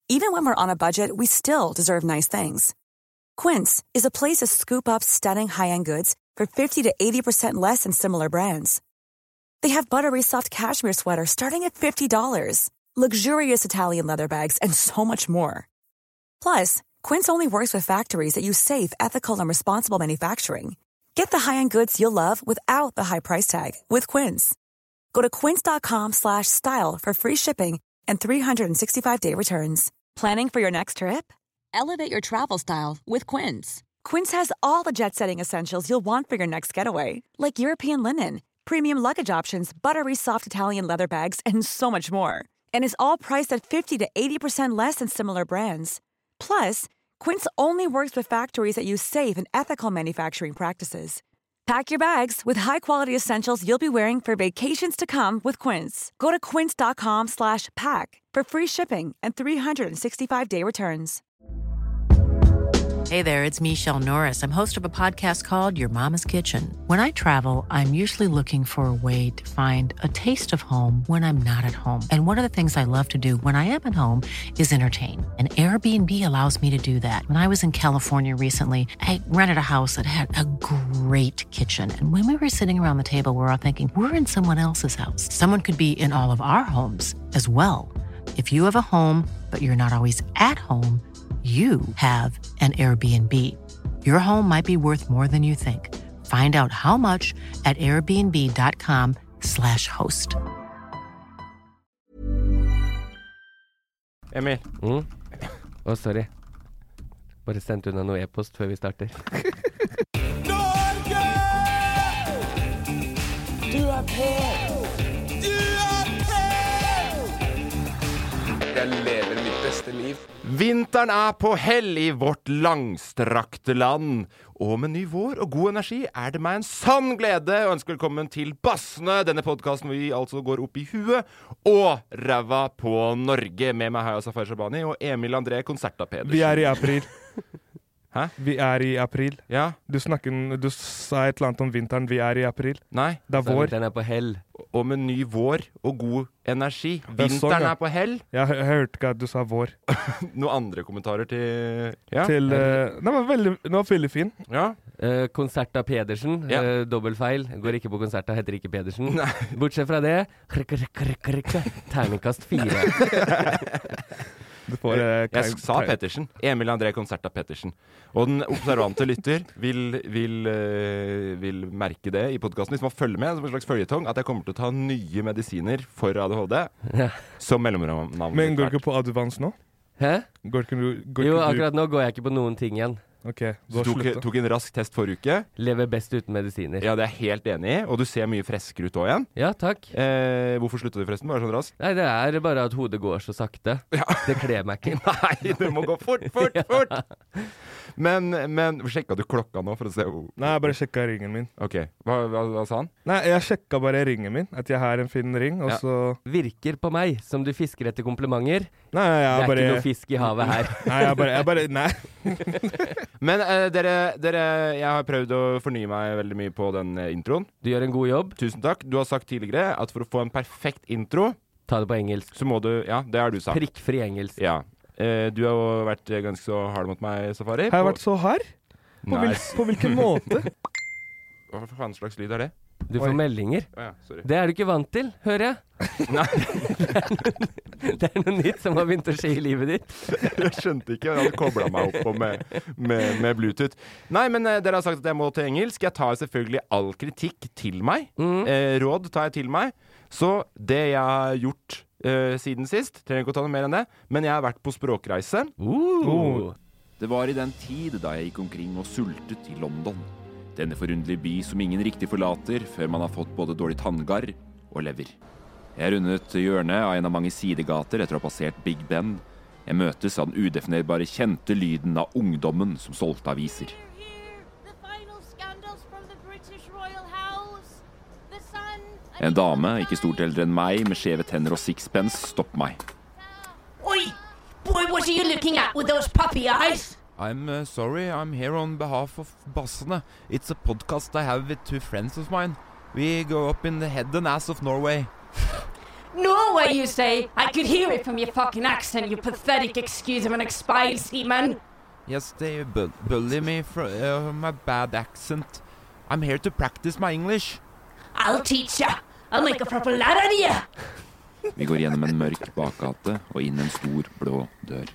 Even when we're on a budget, we still deserve nice things. Quince is a place to scoop up stunning high-end goods for 50 to 80% less than similar brands. They have buttery soft cashmere sweaters starting at $50, luxurious Italian leather bags, and so much more. Plus, Quince only works with factories that use safe, ethical, and responsible manufacturing. Get the high-end goods you'll love without the high price tag with Quince. Go to quince.com/style for free shipping and 365-day returns. Planning for your next trip? Elevate your travel style with Quince. Quince has all the jet-setting essentials you'll want for your next getaway, like European linen, premium luggage options, buttery soft Italian leather bags, and so much more. And is all priced at 50 to 80% less than similar brands. Plus, Quince only works with factories that use safe and ethical manufacturing practices. Pack your bags with high-quality essentials you'll be wearing for vacations to come with Quince. Go to quince.com/pack for free shipping and 365-day returns. Hey there, it's Michelle Norris. I'm host of a podcast called Your Mama's Kitchen. When I travel, I'm usually looking for a way to find a taste of home when I'm not at home. And one of the things I love to do when I am at home is entertain. And Airbnb allows me to do that. When I was in California recently, I rented a house that had a great kitchen. And when we were sitting around the table, we were all thinking, we're in someone else's house. Someone could be in all of our homes as well. If you have a home, but you're not always at home, you have an Airbnb. Your home might be worth more than you think. Find out how much at airbnb.com/host. Emil. Sorry. Bare sendte unna noe e-post før vi starter. Norge! Du er på! Jeg lever mitt beste liv. Vinteren er på hell i vårt langstrakte land. Og med ny vår og god energi er det meg en sann glede å ønske velkommen til Bassene, denne podcasten hvor vi altså går opp i huet og ræva på Norge. Med meg har jeg Safari Shabani og Emil André Concerta Pedersen. Vi er i april. Hæ? Vi er i april. Ja. Du sa et eller annet om vinteren. Vi er i april. Nei. Det er vår. Vinteren er på hell. Og med ny vår og god energi. Vinteren er på hell. Jeg hørte ikke at du sa vår. Noen andre kommentarer til... Ja. Den var veldig fin. Ja. Concerta Pedersen. Ja. Dobbeltfeil. Går ikke på Concerta, heter ikke Pedersen. Nei. Bortsett fra det. Terningkast 4. Jeg sa Pettersen. Emil André Concerta Pettersen. Og den observante lytter vil merke det i podcasten. Hvis man følger med som en slags følgetong, at jeg kommer til å ta nye medisiner for ADHD som mellomnavn. Men går du ikke på Advance nå? Hæ? Jo, akkurat nå går jeg ikke på noen ting igjen. Ok, så tok en rask test forrige uke. Lever best uten medisiner. Ja, det er jeg helt enig i. Og du ser mye freskere ut også igjen. Ja, takk. Hvorfor sluttet du forresten? Bare sånn raskt? Nei, det er bare at hodet går så sakte. Ja. Det kler meg ikke. Nei, det må gå fort. Men sjekket du klokka nå for å se hvor... Nei, jeg bare sjekket ringen min. Ok, hva sa han? Nei, jeg sjekket bare ringen min, at jeg har en fin ring, og så... Virker på meg som du fisker etter komplimenter. Nei, det er ikke noe fisk i havet her. Nei. Men dere, jeg har prøvd å fornye meg veldig mye på den introen. Du gjør en god jobb. Tusen takk. Du har sagt tidligere at for å få en perfekt intro... Ta det på engelsk. Så må du, ja, det har du sagt. Prikkfri engelsk. Ja. Du har jo vært ganske så hard mot meg, Safari. Har jeg vært så hard? På hvilken måte? Hva faen slags lyd er det? Du får meldinger. Ja, sorry. Det er du ikke vant til, hører jeg. Nei. Det er noe nytt som har begynt å skje i livet ditt. Jeg skjønte ikke, jeg hadde koblet meg opp med Bluetooth. Nei, men dere har sagt at jeg må til engelsk. Jeg tar selvfølgelig all kritikk til meg. Råd tar jeg til meg. Så det jeg har gjort siden sist, trenger ikke å ta noe mer enn det, men jeg har vært på språkreise. Det var i den tid da jeg gikk omkring og sultet i London. Denne forunderlige by som ingen riktig forlater før man har fått både dårlig tanngarr og lever. Jeg rundet hjørnet av en av mange sidegater etter å ha passert Big Ben. Jeg møtes av den udefinerbare kjente lyden av ungdommen som solgte aviser. En dame, ikke stort eldre enn meg, med skjeve tenner og sixpence, stopper meg. Oi! Boy, what are you looking at with those puppy eyes? I'm sorry, I'm here on behalf of Bassene. It's a podcast I have with two friends of mine. We go up in the head and ass of Norway. Norway, you say? I could hear it from your fucking accent, you pathetic excuse of an expired seaman. Yes, they bully me for my bad accent. I'm here to practice my English. I'll teach ya. I'll make a proper lad out of ya. Vi går gjennom en mørk bakgate og inn en stor blå dør.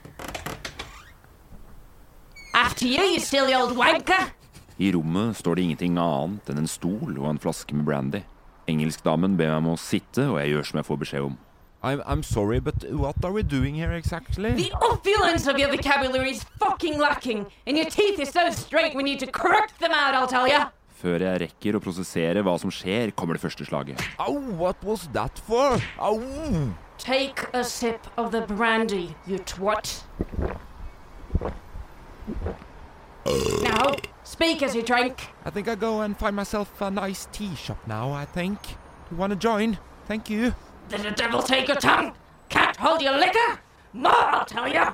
After you, you silly old wanker. I rommet står det ingenting annet enn en stol og en flaske med brandy. Engelskdamen ber meg om å sitte, og jeg gjør som jeg får beskjed om. I'm sorry, but what are we doing here exactly? The opulence of your vocabulary is fucking lacking, and your teeth are so straight we need to correct them out, I'll tell ya. Før jeg rekker å prosessere hva som skjer, kommer det første slaget. Au, what was that for? Au! Take a sip of the brandy, you twat. Now, speak as you drink. I think I'll go and find myself a nice tea shop now, I think. You wanna join? Thank you. Did the devil take your tongue? Can't hold your liquor? More, I'll tell ya.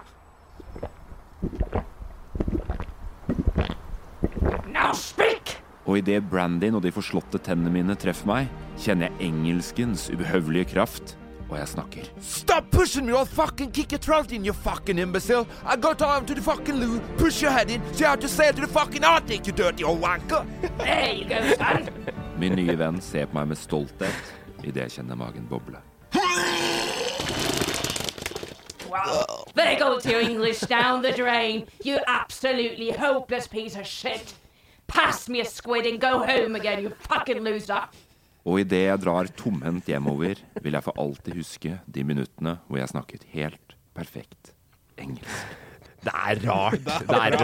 Now speak! Og i det brandyen og de forslåtte tennene mine treffer meg, kjenner jeg engelskens ubehøvelige kraft, og jeg snakker. Stop pushing me or fucking kick your throat in, you fucking imbecile. I go down to the fucking loo, push your head in, see how to say it to the fucking Arctic, you dirty old wanker. There you go, son. Min nye venn ser på meg med stolthet, i det jeg kjenner magen boble. Well, there goes your English down the drain, you absolutely hopeless piece of shit. Pass me a squid and go home again, you fucking loser. Og i det jeg drar tomhendt hjemover, vil jeg for alltid huske de minuttene hvor jeg snakket helt perfekt engelsk. Det er rart. Det er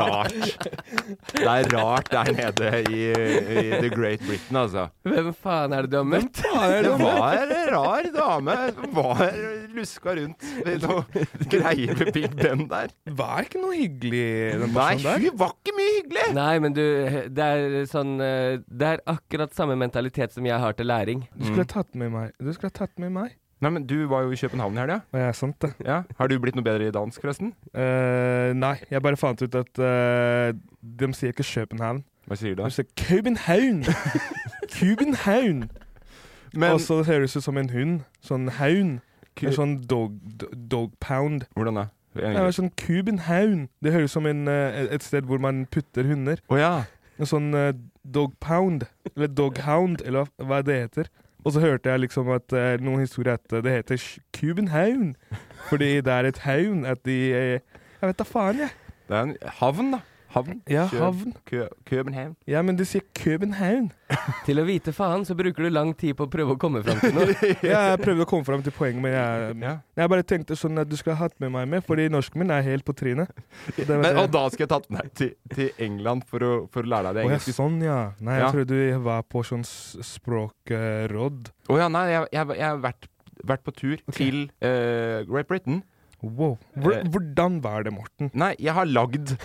rart der nede i The Great Britain, altså. Hvem faen er det du har møtt? Det var en rar dame som var luska rundt med noe greier med Big Ben der. Var ikke noe hyggelig den Nei, personen der? hun var ikke mye hyggelig. Nei, men du, det er sånn det er akkurat samme mentalitet som jeg har til læring. Du skulle ha tatt med meg. Nei, men du var jo i København her, ja. Og jeg er sant det. Ja. Har du blitt noe bedre i dansk, forresten? Nei, jeg bare fant ut at de sier ikke København. Hva sier du da? De sier København. København. Men, og så høres det ut som en hund. Sånn haun. En sånn dog pound. hvordan da? Ja, sånn København. Det høres som et sted hvor man putter hunder. Åja. En sånn dog pound. Eller dog hound, eller hva det heter. Og så hørte jeg liksom at noen historier at det heter København. Fordi det er et havn at de... jeg vet da faen, jeg. Det er en havn, da. Havn? Ja, havn. København. Ja, men de sier København. Til å vite faen, så bruker du lang tid på å prøve å komme frem til noe. Jeg prøvde å komme frem til poeng, men jeg bare tenkte sånn at du skal ha hatt med meg med, fordi norsken min er helt på trynet. Og da skal jeg tatt med deg til England for å lære deg det engelske. Sånn, ja. Nei, jeg trodde du var på sånn språkråd. Åja, nei, jeg har vært på tur til Great Britain. Wow. Hvordan var det, Morten? Nei, jeg har lagd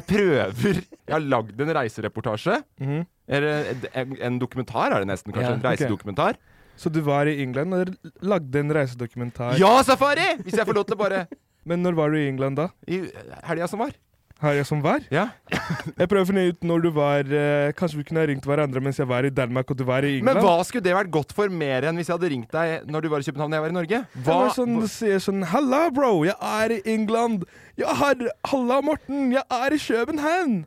en reisereportasje. Eller en dokumentar er det nesten, kanskje. En reisedokumentar. Så du var i England og lagde en reisedokumentar? Ja, Safari! Hvis jeg får lov til å bare... Men når var du i England da? I helga som var. Helga som var? Ja. Jeg prøver å finne ut når du var... kanskje vi kunne ha ringt hverandre mens jeg var i Danmark og du var i England? Men hva skulle det vært godt for mer enn hvis jeg hadde ringt deg når du var i København og jeg var i Norge? Du sier sånn, halla bro, jeg er i England. Halla Morten, jeg er i København.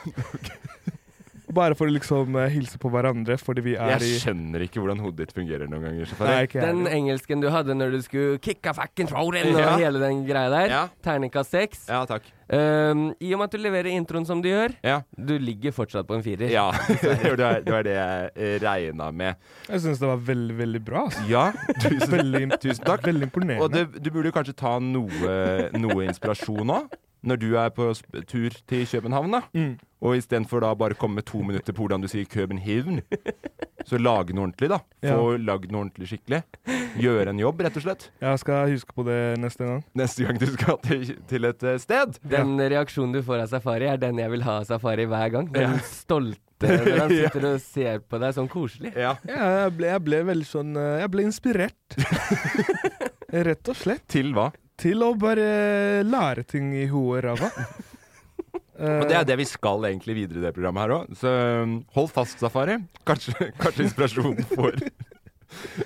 Bare for å liksom hilse på hverandre, fordi vi er Jeg skjønner ikke hvordan hodet ditt fungerer noen ganger. Den engelsken du hadde når du skulle kicka fucking throat in og hele den greia der. Ja. Terningkast 6. Ja, takk. I og med at du leverer introen som du gjør, du ligger fortsatt på en 4. Ja, det var det jeg regnet med. Jeg synes det var veldig, veldig bra. Ja, tusen takk. Veldig imponerende. Og du burde kanskje ta noe inspirasjon også, når du er på tur til København da. Og i stedet for da bare komme med 2 minutter på hvordan du sier København, så lage noe ordentlig da. Få lagd noe ordentlig skikkelig. Gjøre en jobb, rett og slett. Jeg skal huske på det neste gang. Neste gang du skal til et sted. Den reaksjonen du får av Safari er den jeg vil ha av Safari hver gang. Den stolte når han sitter og ser på deg sånn koselig. Ja, jeg ble veldig sånn... Jeg ble inspirert. Rett og slett. Til hva? Til å bare lære ting i hodet rava. Og det er det vi skal egentlig videre i det programmet her også. Så hold fast, Safari. Kanskje inspirasjonen får...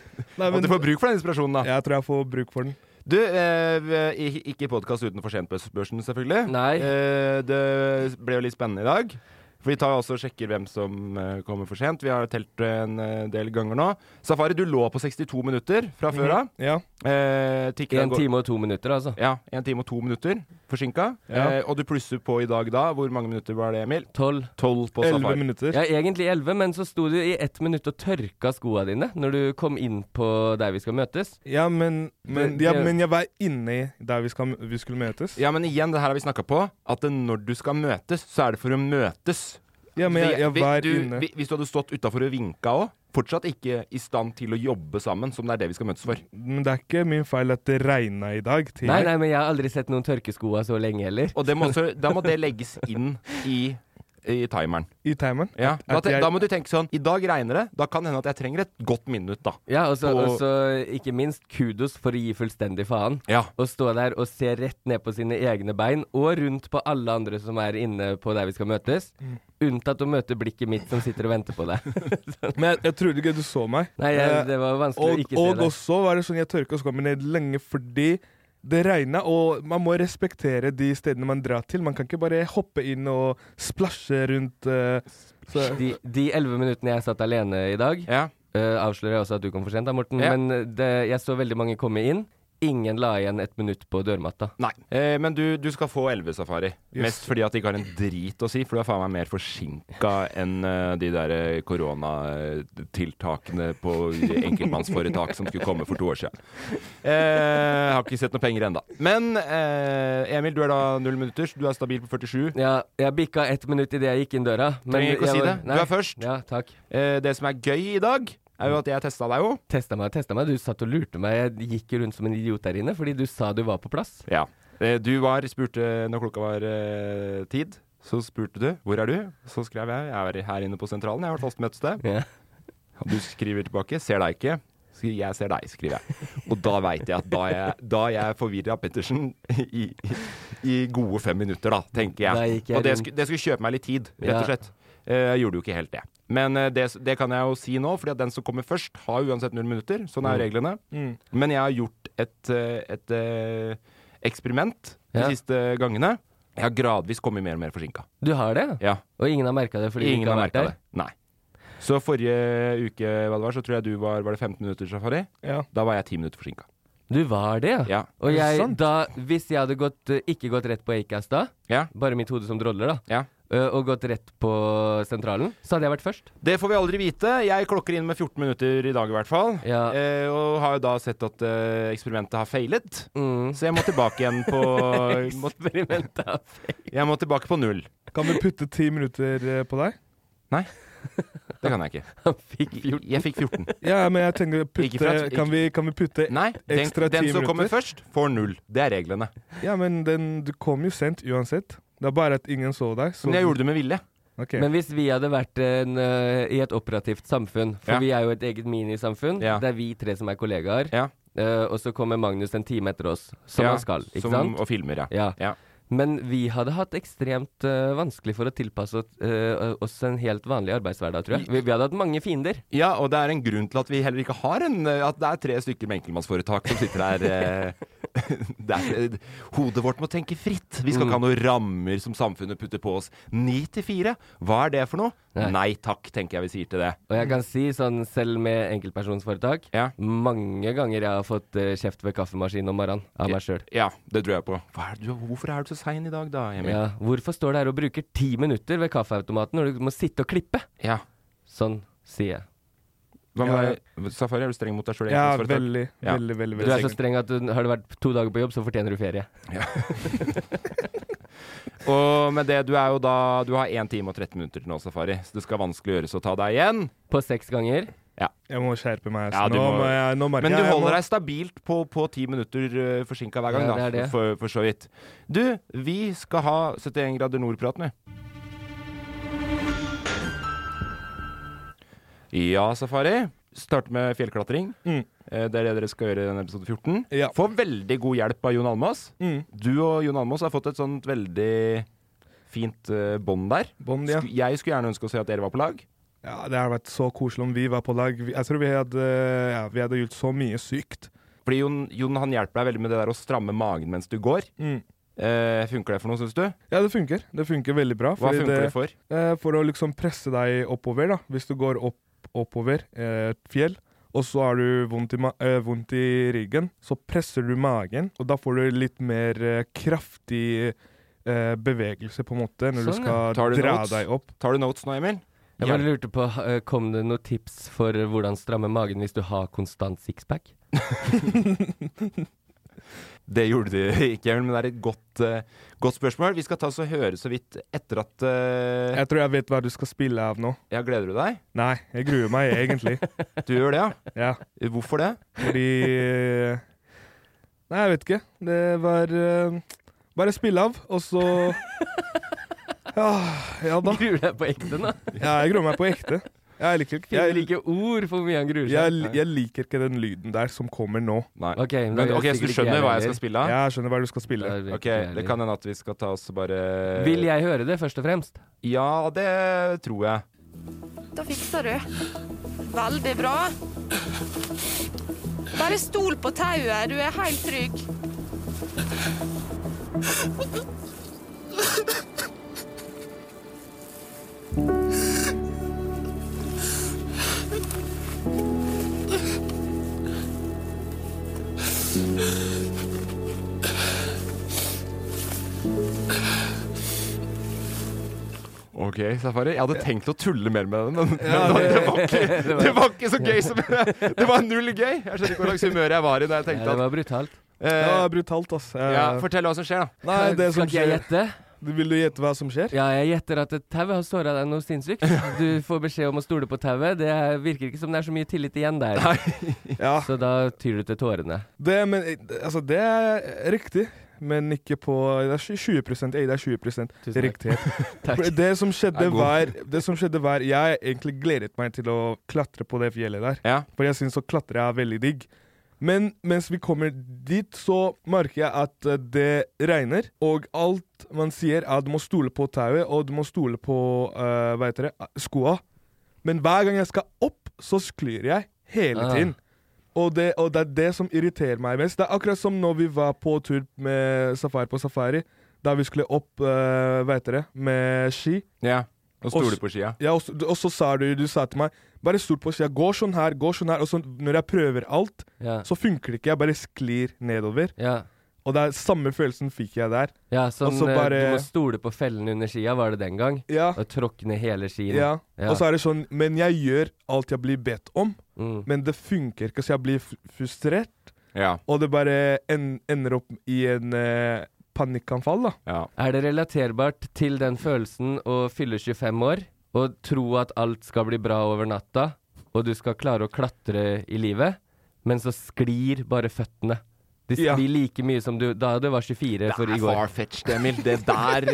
Og du får bruk for den inspirasjonen da. Jeg tror jeg får bruk for den. Du, ikke podcast uten for sent-børsen selvfølgelig. Nei. Det ble jo litt spennende i dag. For vi tar også og sjekker hvem som kommer for sent. Vi har telt en del ganger nå. Safari, du lå på 62 minutter fra før av. Ja. 1 time og 2 minutter, altså. Ja, 1 time og 2 minutter forsinket. Ja. Og du plusser på i dag da. Hvor mange minutter var det, Emil? 12 på 11 Safari. minutter. Ja, egentlig 11, men så sto du i 1 minutt og tørka skoene dine når du kom inn på der vi skal møtes. Ja, men jeg var inne der vi skulle møtes. Ja, men igjen, det her har vi snakket på. At når du skal møtes, så er det for å møtes. Ja, men jeg var inne. Hvis du hadde stått utenfor og vinket også, fortsatt ikke i stand til å jobbe sammen, som det er det vi skal møtes for. Men det er ikke min feil at det regnet i dag. Nei, men jeg har aldri sett noen tørkeskoa så lenge heller. Og da må det legges inn i timeren. I timeren? Ja, da må du tenke sånn, i dag regner det, da kan det hende at jeg trenger et godt minutt da. Ja, og så ikke minst kudos for å gi fullstendig faen. Ja. Å stå der og se rett ned på sine egne bein, og rundt på alle andre som er inne på der vi skal møtes. Unntatt å møte blikket mitt som sitter og venter på deg. Men jeg trodde ikke du så meg. Nei, det var vanskelig å ikke se deg. Og så var det sånn, jeg tørket skoene mine lenge fordi det regnet, og man må respektere de stedene man drar til. Man kan ikke bare hoppe inn og splashe rundt. De 11 minuttene jeg satt alene i dag, avslører jeg også at du kom for sent da, Morten. Ja. Men jeg så veldig mange komme inn. Ingen la igjen 1 minutt på dørmatta. Nei, men du skal få 11, Safari. Yes. Mest fordi at de ikke har en drit å si, for du er faen meg mer forsinket enn de der koronatiltakene på enkeltmannsforetak som skulle komme for 2 år siden. Jeg har ikke sett noe penger enda. Men Emil, du er da 0 minutter, du er stabil på 47. Ja, jeg bikka 1 minutt i det jeg gikk inn døra. Trenger ikke å si det. Du er først. Ja, takk. Det som er gøy i dag, er jo at jeg testet deg jo. Testa meg. Du satt og lurte meg. Jeg gikk rundt som en idiot der inne, fordi du sa du var på plass. Ja. Du spurte når klokka var tid, så spurte du, hvor er du? Så skrev jeg er her inne på sentralen, jeg har vært fast møtested. Ja. Og du skriver tilbake, ser deg ikke. Jeg ser deg, skriver jeg. Og da vet jeg at da jeg forvirret Pettersen i gode 5 minutter, da, tenker jeg. Og det skulle kjøpe meg litt tid, rett og slett. Jeg gjorde jo ikke helt det. Men det kan jeg jo si nå, fordi at den som kommer først har uansett 0 minutter. Sånn er reglene. Men jeg har gjort et eksperiment de siste gangene. Jeg har gradvis kommet mer og mer forsinket. Du har det? Ja. Og ingen har merket det fordi ingen du ikke har vært der? Nei. Så forrige uke, så tror jeg var det 15 minutter, Safari? Ja. Da var jeg 10 minutter forsinket. Du var det, ja? Og hvis jeg hadde ikke gått rett på Acast da, bare mitt hode som droller da, og gått rett på sentralen, så hadde jeg vært først. Det får vi aldri vite. Jeg klokker inn med 14 minutter i dag i hvert fall. Ja. Og har jo da sett at eksperimentet har feilet. Så jeg må tilbake igjen på Eksperimentet har feilet. Jeg må tilbake på 0. Kan vi putte 10 minutter på deg? Nei. Det kan jeg ikke. Han fikk 14. Jeg fikk 14. Ja, men jeg tenker kan vi putte ekstra 10 minutter? Den som kommer først, får 0. Det er reglene. Ja, men du kom jo sent uansett. Det er bare at ingen så deg. Men jeg gjorde det med vilje. Okay. Men hvis vi hadde vært i et operativt samfunn, for vi er jo et eget minisamfunn, det er vi 3 som er kollegaer, og så kommer Magnus en time etter oss, som han skal, ikke sant? Og filmer, ja. Men vi hadde hatt ekstremt vanskelig for å tilpasse oss en helt vanlig arbeidshverdag, tror jeg. Vi hadde hatt mange fiender. Ja, og det er en grunn til at vi heller ikke har at det er 3 stykker med enkeltmannsforetak som sitter der. Hodet vårt må tenke fritt. Vi skal ikke ha noen rammer som samfunnet putter på oss. 9-4. Hva er det for noe? Nei takk, tenker jeg vi sier til det. Og jeg kan si sånn, selv med enkeltpersonsforetak, mange ganger jeg har fått kjeft ved kaffemaskinen om morgenen av meg selv. Ja, det tror jeg på. Hvorfor er du så sein i dag da, Emil? Ja, hvorfor står du her og bruker 10 minutter ved kaffeautomaten når du må sitte og klippe? Ja. Sånn sier jeg. Hva med Safari, er du streng mot deg selv? Ja, veldig. Du er så streng at har du vært 2 dager på jobb, så fortjener du ferie. Ja. Og med det, du har 1 time og 13 minutter til nå, Safari, så det skal vanskelig gjøres å ta deg igjen. På 6 ganger? Ja. Jeg må skjerpe meg. Ja, men du holder deg stabilt på 10 minutter forsinket hver gang, da, det. For så vidt. Du, vi skal ha 71 grader nord-praten, vi. Ja, Safari. Start med fjellklatring. Det er det dere skal gjøre i denne episode 14. Ja. Få veldig god hjelp av Jon Almaas. Du og Jon Almaas har fått et sånt veldig fint bånd der. Bånd, ja. Jeg skulle gjerne ønske å si at dere var på lag. Ja, det har vært så koselig om vi var på lag. Jeg tror vi hadde gjort så mye sykt. Fordi Jon han hjelper deg veldig med det der å stramme magen mens du går. Funker det for noe, synes du? Ja, det funker. Det funker veldig bra. Hva funker det for? For å liksom presse deg oppover da. Hvis du går oppover et fjell, og så har du vondt i ryggen, så presser du magen, og da får du litt mer kraftig bevegelse på en måte, når du skal dra deg opp. Tar du notes nå, Emil? Jeg bare lurte på, kom det noen tips for hvordan stramme magen hvis du har konstant sixpack? Det gjorde du ikke, men det er et godt spørsmål. Vi skal ta oss og høre så vidt etter at... Jeg tror jeg vet hva du skal spille av nå. Ja, gleder du deg? Nei, jeg gruer meg egentlig. Du gjør det, ja? Ja. Hvorfor det? Fordi... Nei, jeg vet ikke. Det var... Bare spille av, og så... Ja da. Gruer du deg på ekte nå? Ja, jeg gruer meg på ekte. Jeg liker ord for mye han gruer seg. Jeg liker ikke den lyden der som kommer nå. Nei. Ok, så du skjønner hva jeg skal spille? Ja, jeg skjønner hva du skal spille. Ok, det kan hende at vi skal ta oss bare... Vil jeg høre det først og fremst? Ja, det tror jeg. Da fikser du. Veldig bra. Bare stol på tauet, du er helt trygg. Ok, Safari. Jeg hadde tenkt å tulle mer med den, men det var ikke så gøy som det var null gøy. Jeg skjønner ikke hva slags humør jeg var i da jeg tenkte det var brutalt. Ja, brutalt, ass. Fortell hva som skjer, da. Nei, det som skal ikke jeg gjette? Vil du gjette hva som skjer? Ja, jeg gjetter at et tau har såret deg noe sinnssykt. Du får beskjed om å stole på tauet. Det virker ikke som det er så mye tillit igjen der. Ja. Så da tyr du til tårene. Det er riktig. Men ikke på... Det er 20%. Det er 20% riktighet. Det som skjedde var... Jeg egentlig gledet meg til å klatre på det fjellet der. Ja. For jeg synes å klatre er veldig digg. Men mens vi kommer dit, så merker jeg at det regner. Og alt man sier er at du må stole på tauet, og du må stole på skoa. Men hver gang jeg skal opp, så sklir jeg hele tiden. Og det er det som irriterer meg mest. Det er akkurat som når vi var på tur med Safari, da vi skulle opp, med ski. Ja, og stole på skia. Ja, og så sa du sa til meg, bare stol på skia, gå sånn her, og så når jeg prøver alt, så funker det ikke, jeg bare sklir nedover. Ja. Og det er samme følelsen fikk jeg der. Ja, sånn du må stole på fellen under skia, var det den gang? Ja. Og tråkke ned hele skien. Ja, og så er det sånn, men jeg gjør alt jeg blir bedt om, men det funker ikke, så jeg blir frustrert. Ja. Og det bare ender opp i en panikkanfall, da. Ja. Er det relaterbart til den følelsen å fylle 25 år, og tro at alt skal bli bra over natta, og du skal klare å klatre i livet, men så sklir bare føttene? De sklir like mye som da du var 24 for i går. Det er far-fetched, Emil. Det der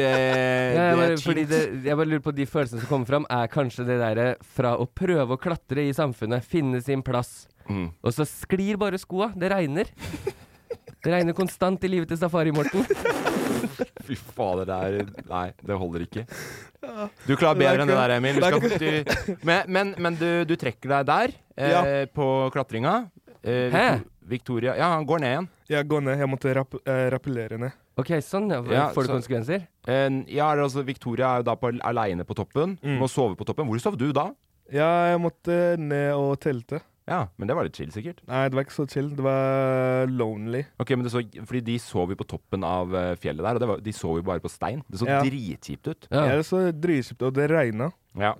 jeg bare lurer på de følelsene som kommer fram, er kanskje det der fra å prøve å klatre i samfunnet, finne sin plass, og så sklir bare skoa. Det regner. Det regner konstant i livet til Safari, Morten. Fy fader, nei, det holder ikke. Du klarer bedre enn det der, Emil. Men du trekker deg der på klatringa. Hæ? Victoria, ja, han går ned igjen. Jeg går ned, jeg måtte rappellere ned. Ok, sånn, får du konsekvenser? Ja, altså Victoria er jo da alene på toppen. Må sove på toppen. Hvor sov du da? Ja, jeg måtte ned og telte. Ja, men det var litt chill sikkert. Nei, det var ikke så chill, det var lonely. Ok, men fordi de sov jo på toppen av fjellet der, og de sov jo bare på stein. Det så dritkjipt ut. Ja, det så dritkjipt, og det regnet. Ja.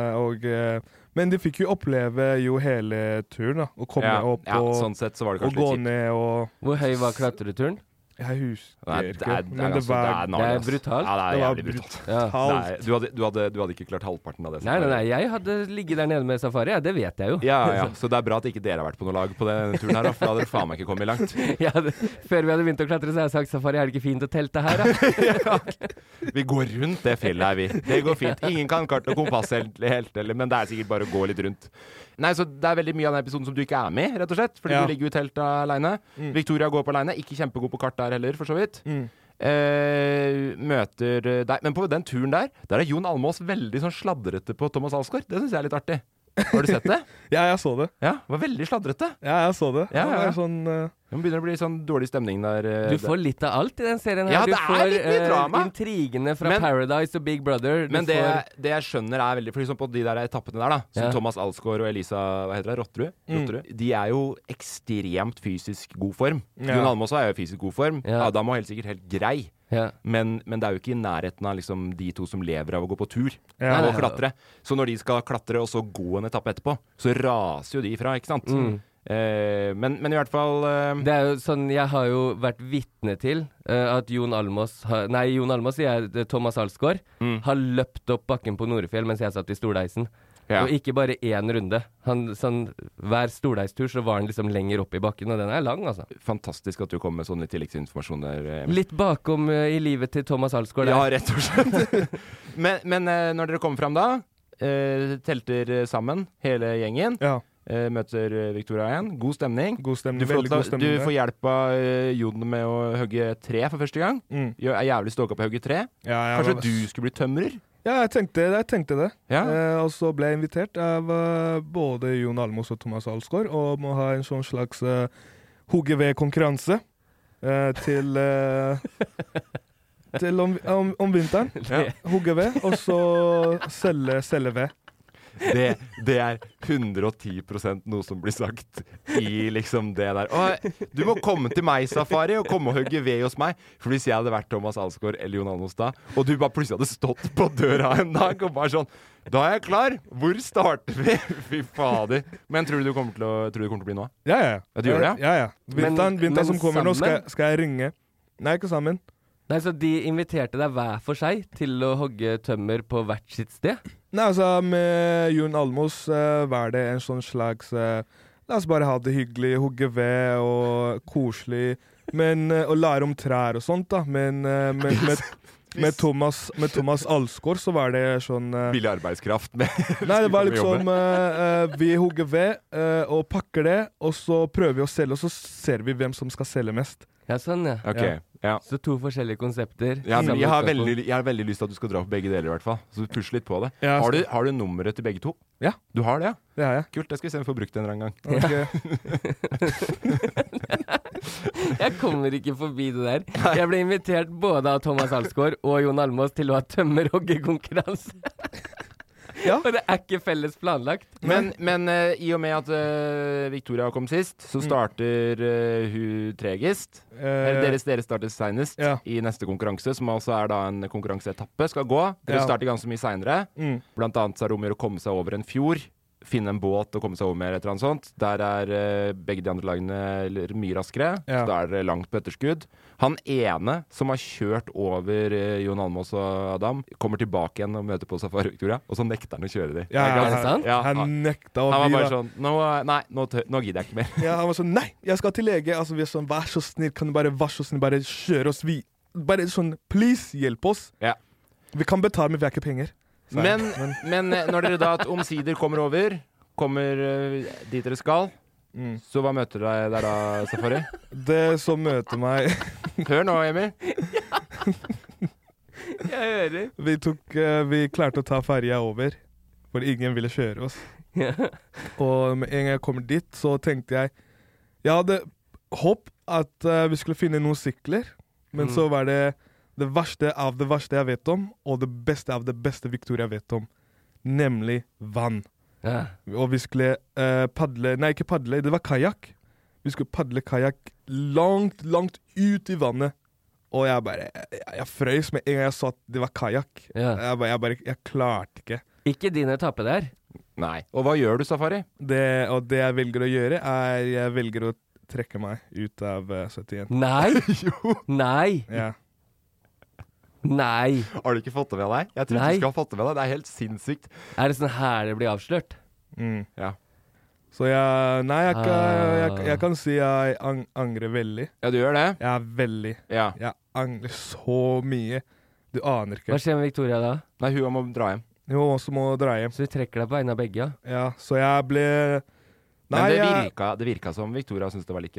Men de fikk jo oppleve jo hele turen da, å komme opp sånn sett så var det kanskje og gå ned og... Hvor høy var klatreturen? Jeg husker ikke, men det er brutalt. Ja, det er jævlig brutalt. Ja. Du hadde ikke klart halvparten av det. Nei, jeg hadde ligget der nede med Safari, det vet jeg jo. Ja, så det er bra at ikke dere har vært på noe lag på den turen her, for da hadde dere faen meg ikke kommet langt. Før vi hadde begynt å klatre, så har jeg sagt, Safari, er det ikke fint å telte her, da? Vi går rundt det fjellet her, vi. Det går fint. Ingen kan kart og kompass helt, men det er sikkert bare å gå litt rundt. Nei, så det er veldig mye av den episoden som du ikke er med, rett og slett, fordi du ligger jo i telt alene. Victoria går på alene, ikke kjempegod på kart der heller, for så vidt. møter deg. Men på den turen der er Jon Almaas veldig sånn sladrete på Thomas Alsgaard. Det synes jeg er litt artig. Har du sett det? Ja, jeg så det. Ja, det var veldig sladrete. Ja, jeg så det. Ja, Det ja. var sånn... Det begynner å bli sånn dårlig stemning der. Du får litt av alt i den serien her. Ja, Du det er får litt mye drama. intrigene fra Men- Paradise og Big Brother. Du Men det får... jeg skjønner er veldig, for liksom på de der etappene der da, som Ja. Thomas Alsgaard og Elisa, hva heter det, Rotterud, de er jo ekstremt fysisk god form. Ja. Jon Almaas er jo i fysisk god form. Ja. Adam var helt sikkert helt grei. Ja. Men det er jo ikke i nærheten av liksom de to som lever av å gå på tur Ja. og klatre. Så når de skal klatre og så gå en etappe etterpå, så raser jo de ifra, ikke sant? Men i hvert fall Det er jo sånn, jeg har jo vært vitne til at Jon Almaas sier jeg, Thomas Alsgaard, har løpt opp bakken på Norefjell mens jeg satt i stoleisen. Ja. Og ikke bare én runde. Hver stoleistur så var han liksom lenger opp i bakken, og den er lang, altså. Fantastisk at du kom med sånn litt tilleggsinformasjon der, Emil. Litt bakom i livet til Thomas Alsgaard. Ja, rett og slett. men når dere kommer fram da, telter sammen, hele gjengen, Ja, møter Victoria igjen. God stemning. god stemning. Du får, Veldig god stemning. du får hjelp av Jon med å hogge tre for første gang. Jeg er jævlig ståka på å hogge tre. Ja, jeg Kanskje var- du skulle bli tømrer? Ja, jeg tenkte det. Ja. Og så ble jeg invitert av både Jon Almaas og Thomas Alsgaard og må ha en sånn slags hogge-ved-konkurranse til om vinteren. Ja. Hogge ved, og så selge ved. Det er 110% noe som blir sagt i liksom det der. Du må komme til meg, Safari, og komme og hogge ved hos meg. For hvis jeg hadde vært Thomas Alsgaard eller Jon Almaas da, og du bare plutselig hadde stått på døra en dag og bare sånn, da er jeg klar. Hvor starter vi? Fy fader. Men tror du det kommer til å bli noe? Ja. Ja, du gjør det, ja? Vinteren Men som kommer nå, sammen? skal jeg ringe. Nei, ikke sammen. Nei, så de inviterte deg hver for seg til å hogge tømmer på hvert sitt sted? Nei, altså, med Jon Almaas var det en sånn slags la oss bare ha det hyggelig, hogge ved og koselig, men og lære om trær og sånt, da. Men med Thomas Alsgaard så var det sånn Billig arbeidskraft med Nei, det var liksom vi hogger ved og pakker det, og så prøver vi å selge, og så ser vi hvem som skal selge mest. Ja, sånn, ja. Ok, ja. Så to forskjellige konsepter. Ja, men Samme jeg har utgangspunkt. veldig lyst til at du skal dra på begge deler i hvert fall. Så du pusler litt på det. Ja, Har du nummeret til begge to? Ja. Du har det, ja? Det har jeg. Kult, det skal vi se om vi får brukt det en eller annen gang. Ok. Jeg kommer ikke forbi det der. Jeg ble invitert både av Thomas Alsgaard og Jon Almaas til å ha tømmerhoggekonkurranse. Ja. Og det er ikke felles planlagt. Men i og med at Victoria kom sist, så starter hun tregest. Dere starter senest Ja. i neste konkurranse, som altså er da en konkurranseetappe skal gå. Dere Ja. starter ganske mye senere. Blant annet så er det om å gjøre å komme seg over en fjord. Finne en båt og komme seg over med et eller annet sånt. Der er begge de andre lagene mye raskere. Ja. Så da er det langt på etterskudd. Han ene som har kjørt over Jon Almaas og Adam, kommer tilbake igjen og møter på Safari Victoria, og så nekter han å kjøre dem. Ja, Er det sant? Ja, han nekta å Han var bli bare da. sånn nå gidder jeg ikke mer. Ja, han var sånn, nei, jeg skal til lege. Altså, vi er sånn, vær så snill, kan du bare, vær så snill, bare kjøre oss bare sånn, please, hjelp oss. Ja. Vi kan betale, men vi har ikke penger. Så, Men når dere da omsider kommer over, kommer dit dere skal, så hva møter dere der da, Safari? det som møter meg, Hør nå, Emil. Jeg hører. vi klarte å ta ferja over, for ingen ville kjøre oss. Ja. Og med en gang jeg kommer dit, så tenkte jeg hadde håp at vi skulle finne noen sykler, men så var det verste av det verste jeg vet om, og det beste av det beste Victoria vet om, nemlig vann. Ja. Og vi skulle ikke padle, det var kajak. Vi skulle padle kajak langt ut i vannet. Og jeg frøys med en gang jeg så at det var kajak. Ja. Jeg klarte ikke. Ikke din etappe der. Nei. Og hva gjør du, Safari? Det jeg velger å gjøre, jeg velger å trekke meg ut av 71. Nei! Nei! Ja. Nei! Har du ikke fått det med deg? Jeg tror Nei. du skal ha fått det med deg. Det er helt sinnssykt. Er det sånn her det blir avslørt? Ja. Så jeg kan si jeg angrer veldig. Ja, du gjør det? Ja, veldig. Ja. Jeg angrer så mye. Du aner ikke. Hva skjer med Victoria da? Nei, hun må dra hjem. Hun også må dra hjem. Så du trekker deg på vegne av begge, ja? Ja, så jeg ble... Men det virka som Victoria syntes det var litt greit.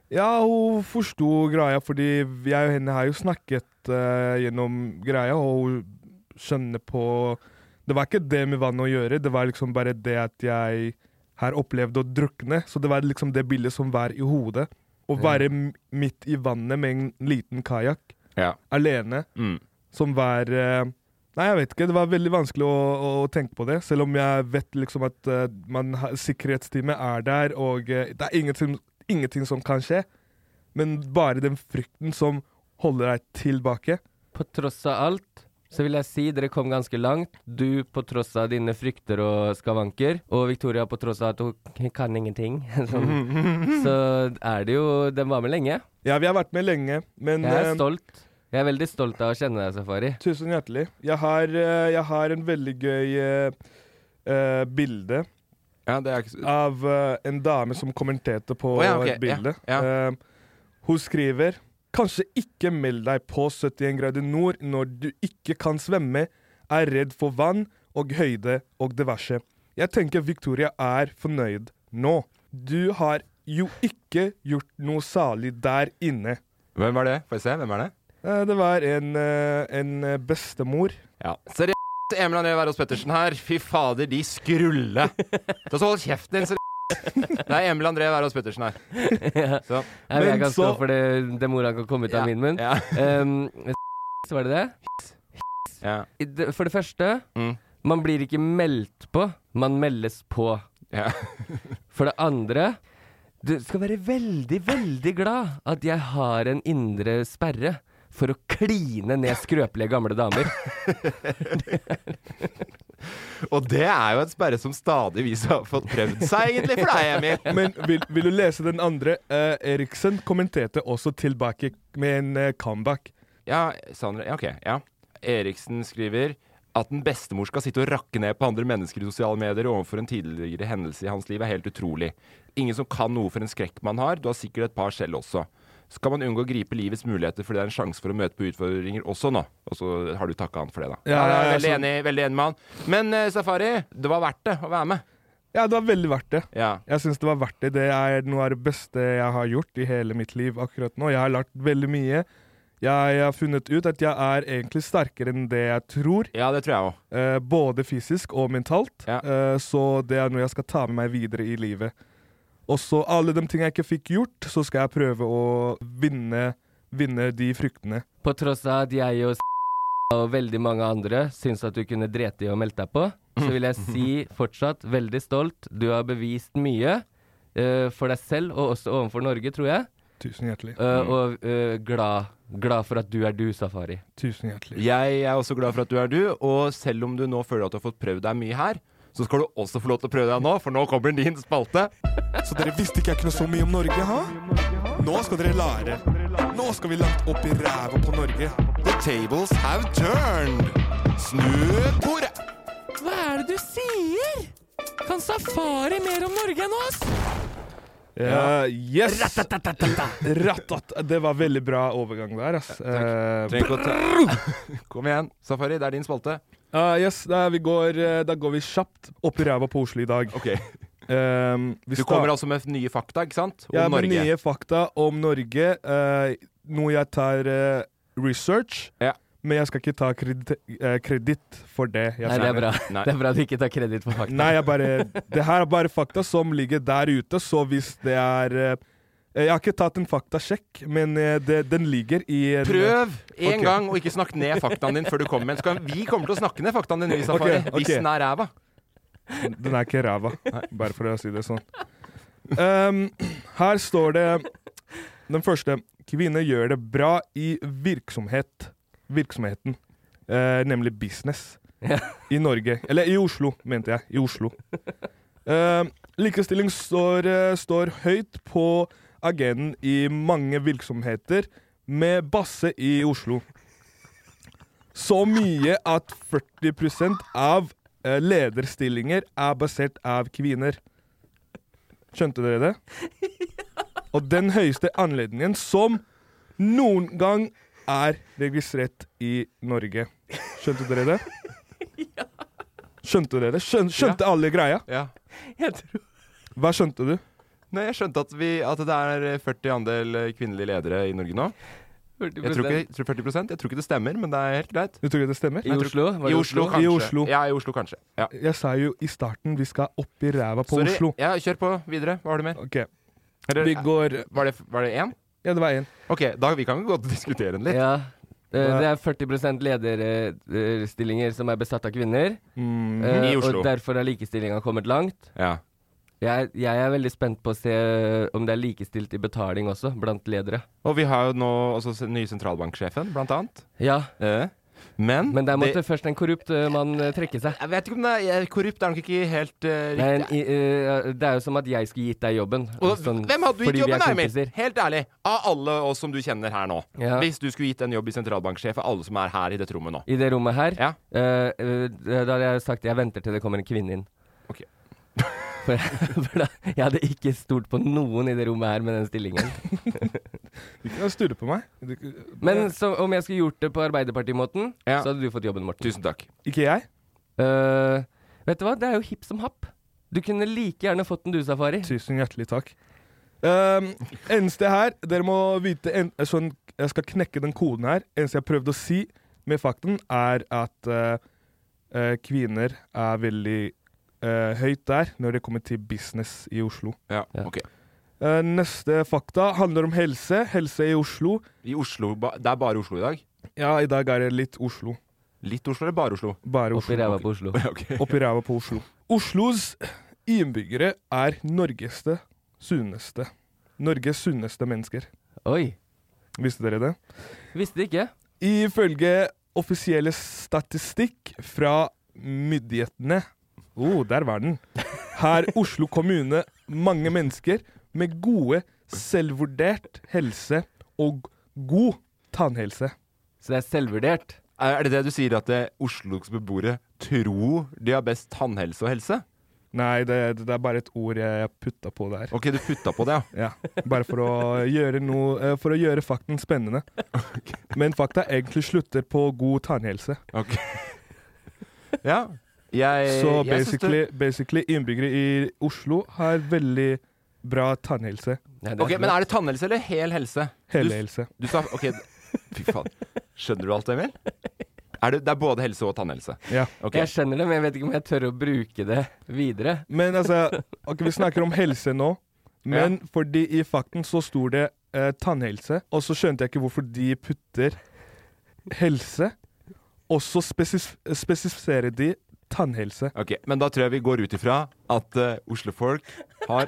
Ja, hun forstod greia, fordi jeg og henne har jo snakket gjennom greia, og hun skjønner på... Det var ikke det med vann å gjøre, det var liksom bare det at jeg har opplevd å drukne, så det var liksom det bildet som var i hodet. Å være midt i vannet med en liten kajak, alene, som var... Nei, jeg vet ikke, det var veldig vanskelig å tenke på det, selv om jeg vet liksom at sikkerhetsteamet er der, og det er ingenting som kan skje, men bare den frykten som holder deg tilbake. På tross av alt, så vil jeg si dere kom ganske langt. Du på tross av dine frykter og skavanker, og Victoria på tross av at hun kan ingenting. Så er det jo, den var med lenge. Ja, vi har vært med lenge, men... Jeg er stolt. Jeg er veldig stolt av å kjenne deg, Safari. Tusen hjertelig. Jeg har en veldig gøy bilde. Ja, det er ikke... av en dame som kommenterte på et bilde. Hun skriver: kanskje ikke meld deg på 71 grader nord når du ikke kan svømme, er redd for vann og høyde og diverse. Jeg tenker Victoria er fornøyd nå. Du har jo ikke gjort noe særlig der inne. Hvem var det? Får jeg se, hvem er det? Det var en bestemor. Ja. Emil André Wærås Pettersen her. Fy fader, de skrulle. Da så hold kjeften din, så det er Emil André Wærås Pettersen her. Så. Jeg er ganske glad for det mora kan komme ut av min munn. Så var det det? Ja. For det første, man blir ikke meldt på, man meldes på. Ja. For det andre, du skal være veldig, veldig glad at jeg har en indre sperre for å kline ned skrøpelige gamle damer. Og det er jo et sperre som stadigvis har fått prøvd seg egentlig for deg, Emil. Men vil du lese den andre? Eriksen kommenterte også tilbake med en comeback. Ja, Sandra, ok, ja. Eriksen skriver at en bestemor skal sitte og rakke ned på andre mennesker i sosiale medier overfor en tidligere hendelse i hans liv er helt utrolig. Ingen som kan noe for en skrekk man har, du har sikkert et par selv også. Skal man unngå å gripe livets muligheter fordi det er en sjanse for å møte på utfordringer også nå? Og så har du takket han for det da. Ja, jeg er veldig enig med han. Men Safari, det var verdt det å være med. Ja, det var veldig verdt det. Ja. Jeg synes det var verdt det. Det er noe av det beste jeg har gjort i hele mitt liv akkurat nå. Jeg har lært veldig mye. Jeg har funnet ut at jeg er egentlig sterkere enn det jeg tror. Ja, det tror jeg også. Både fysisk og mentalt. Ja. Så det er noe jeg skal ta med meg videre i livet. Og så alle de ting jeg ikke fikk gjort, så skal jeg prøve å vinne de fryktene. På tross av at jeg og veldig mange andre synes at du kunne drete i å melde deg på, så vil jeg si fortsatt veldig stolt. Du har bevist mye for deg selv, og også overfor Norge, tror jeg. Tusen hjertelig. Og glad for at du er du, Safari. Tusen hjertelig. Jeg er også glad for at du er du, og selv om du nå føler at du har fått prøvd deg mye her, så skal du også få lov til å prøve deg nå, for nå kommer din spalte. Så dere visste ikke jeg kunne så mye om Norge, ha? Nå skal dere lære. Nå skal vi langt opp i ræva på Norge. The tables have turned. Snu bordet. Hva er det du sier? Kan Safari mer om Norge enn oss? Yes! Ratat. Det var veldig bra overgang der, ass. Kom igjen, Safari, det er din spalte. Yes, da går vi kjapt opp i ræva på Oslo i dag. Ok. Du kommer altså med nye fakta, ikke sant? Om Norge. Med nye fakta om Norge. Noe jeg tar research. Ja. Men jeg skal ikke ta kreditt for det. Nei, det er bra. Nei. Det er bra at du ikke tar kreditt for fakta. Nei, det her er bare fakta som ligger der ute, så hvis det er... Jeg har ikke tatt en faktasjekk, men den ligger i... Prøv en gang å ikke snakke ned faktaen din før du kommer med. Vi kommer til å snakke ned faktaen din, Safari. Okay. Hvis den er ræva. Den er ikke ræva, bare for å si det sånn. Her står det den første. Kvinner gjør det bra i virksomheten, nemlig business, i Norge. Eller i Oslo, mente jeg. I Oslo. Likestilling står høyt på agenden i mange virksomheter med base i Oslo. Så mye at 40% av lederstillinger er basert av kvinner. Skjønte dere det? Og den høyeste anledningen som noen gang er registrert i Norge. Skjønte dere det? Ja. Skjønte dere det? Skjønte alle greia? Ja. Jeg tror... Hva skjønte du? Nei, jeg skjønte at det er 40 andel kvinnelige ledere i Norge nå. 40%. Jeg tror 40%. Jeg tror ikke det stemmer, men det er helt greit. Du tror ikke det stemmer? I Oslo? I Oslo, kanskje. I Oslo. Ja, i Oslo, kanskje. Ja. Jeg sa jo i starten vi skal opp i ræva på Sorry. Oslo. Ja, kjør på videre. Hva har du mer? Ok. Vi går... Var det én? Ja, det var én. Ok, vi kan jo godt diskutere den litt. Ja. Det er 40% lederstillinger som er besatt av kvinner. I Oslo. Og derfor har likestillingen kommet langt. Ja. Jeg er veldig spent på å se om det er likestilt i betaling også, blant ledere. Og vi har jo nå også nye sentralbanksjefen, blant annet. Ja. Men der måtte først en korrupt mann trekke seg. Jeg vet ikke om det er korrupt, det er nok ikke helt riktig. Det er jo som at jeg skulle gitt deg jobben. Hvem hadde du gitt jobben, Emil? Helt ærlig, av alle oss som du kjenner her nå. Ja. Hvis du skulle gitt en jobb i sentralbanksjef, alle som er her i dette rommet nå. I det rommet her? Ja. Da hadde jeg sagt jeg venter til det kommer en kvinne inn. Ok. For da, jeg hadde ikke stolt på noen i det rommet her med den stillingen. Du kan stole på meg. Men så, om jeg skulle gjort det på Arbeiderparti-måten, så hadde du fått jobben, Morten. Tusen takk. Ikke jeg? Vet du hva? Det er jo hipp som happ. Du kunne like gjerne fått den du, Safari. Tusen hjertelig takk. Eneste her, dere må vite, jeg skal knekke den koden her. Eneste jeg prøvde å si med fakten er at kvinner er veldig høyt der når det kommer til business i Oslo. Ja, ok. Neste fakta handler om helse. Helse i Oslo. I Oslo? Det er bare Oslo i dag? Ja, i dag er det litt Oslo. Litt Oslo eller bare Oslo? Bare Oslo. Oppi ræva på Oslo. Okay. Oppi ræva på Oslo. Oslos innbyggere er Norges sunneste mennesker. Oi. Visste dere det? Visste ikke. Ifølge offisielle statistikk fra myndighetene der var den. Har Oslo kommune mange mennesker med gode, selvvurdert helse og god tannhelse. Så det er selvvurdert? Er det det du sier at Oslos beboere tror de har best tannhelse og helse? Nei, det er bare et ord jeg putta på der. Ok, du putta på det, ja. Ja, bare for å gjøre for å gjøre fakten spennende. Okay. Men fakta egentlig slutter på god tannhelse. Ok. Ja. Så basically innbyggere i Oslo har veldig bra tannhelse. Ja, ok, men er det tannhelse eller hel helse? Hele helse. Du sa, ok, fy faen. Skjønner du alt, Emil? Det er både helse og tannhelse? Ja. Okay. Jeg skjønner det, men jeg vet ikke om jeg tør å bruke det videre. Men altså, vi snakker om helse nå, men fordi i fakten så stod det tannhelse, og så skjønte jeg ikke hvorfor de putter helse, og så spesifiserer de tannhelse. Ok, men da tror jeg vi går ut ifra at Oslo-folk har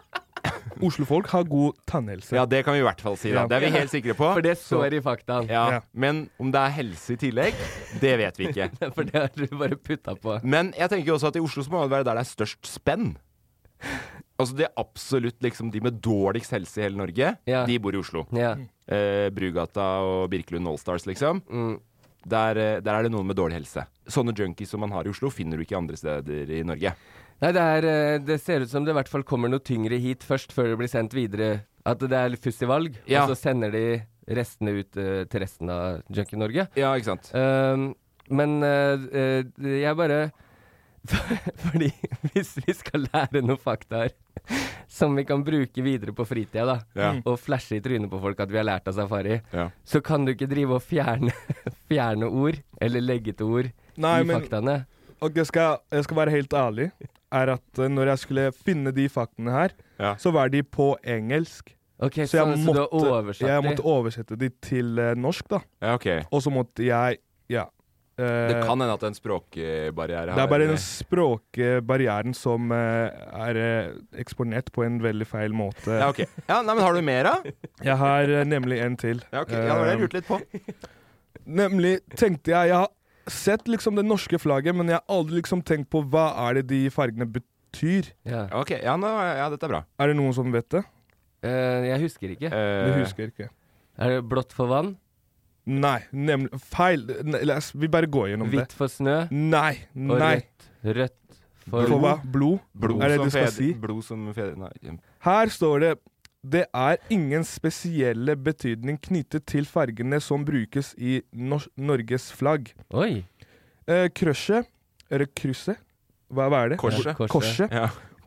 god tannhelse. Ja, det kan vi i hvert fall si da. Ja. Det er vi helt sikre på. For det står i faktaen. Ja. Men om det er helse i tillegg, det vet vi ikke. For det har du bare putta på. Men jeg tenker også at i Oslo så må det være der det er størst spenn. Altså det er absolutt liksom de med dårligst helse i hele Norge, de bor i Oslo. Ja. Brugata og Birkelund Allstars liksom. Der er det noen med dårlig helse. Sånne junkies som man har i Oslo finner du ikke andre steder i Norge. Nei, det ser ut som det i hvert fall kommer noe tyngre hit først, før det blir sendt videre. At det er fuss i valg, og så sender de restene ut til resten av Junkie-Norge. Ja, ikke sant. Men jeg bare... Fordi hvis vi skal lære noen fakta her som vi kan bruke videre på fritida da, og flashe i trynet på folk at vi har lært av Safari, så kan du ikke drive og fjerne ord, eller legge til ord i faktaene. Og jeg skal være helt ærlig, er at når jeg skulle finne de faktene her, så var de på engelsk. Okay, så jeg måtte oversette de til norsk da. Ja, ok. Og så måtte jeg, det kan hende at det er en språkbarriere her. Det er bare den språkbarrieren som er eksponert på en veldig feil måte. Ja, ok. Ja, nei, men har du mer da? Jeg har nemlig en til. Ja, ok. Ja, det var det jeg lurte litt på. Nemlig tenkte jeg har sett liksom det norske flagget, men jeg har aldri liksom tenkt på hva er det de fargene betyr. Ja. Ok, ja, dette er bra. Er det noen som vet det? Jeg husker ikke. Du husker ikke. Er det blått for vann? Nei, nemlig feil. Vi bare går gjennom det. Hvitt for snø? Nei. Rødt for hva? Blod? Er det det du skal si? Blod som feder. Nei. Her står det er ingen spesielle betydning knyttet til fargene som brukes i Norges flagg. Oi. Krysset, eller krysset, hva er det? Korset. Korset. Ja.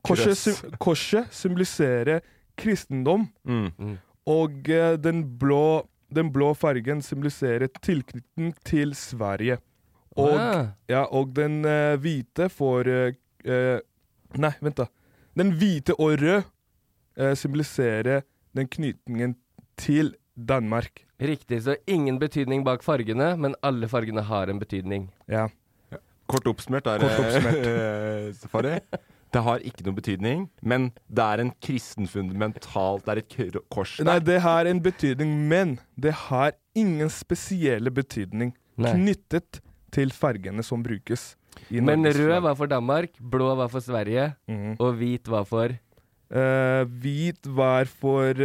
Korset symboliserer kristendom, og den blå fargen symboliserer tilknytning til Sverige. Og den hvite får... nei, vent da. Den hvite og rød symboliserer den knytningen til Danmark. Riktig, så ingen betydning bak fargene, men alle fargene har en betydning. Ja. Kort oppsummert Safari. Det har ikke noen betydning, men det er en kristen fundamentalt, det er et kors der. Nei, det har en betydning, men det har ingen spesielle betydning knyttet til fargene som brukes. Men rød var for Danmark, blå var for Sverige, og hvit var for? Hvit var for...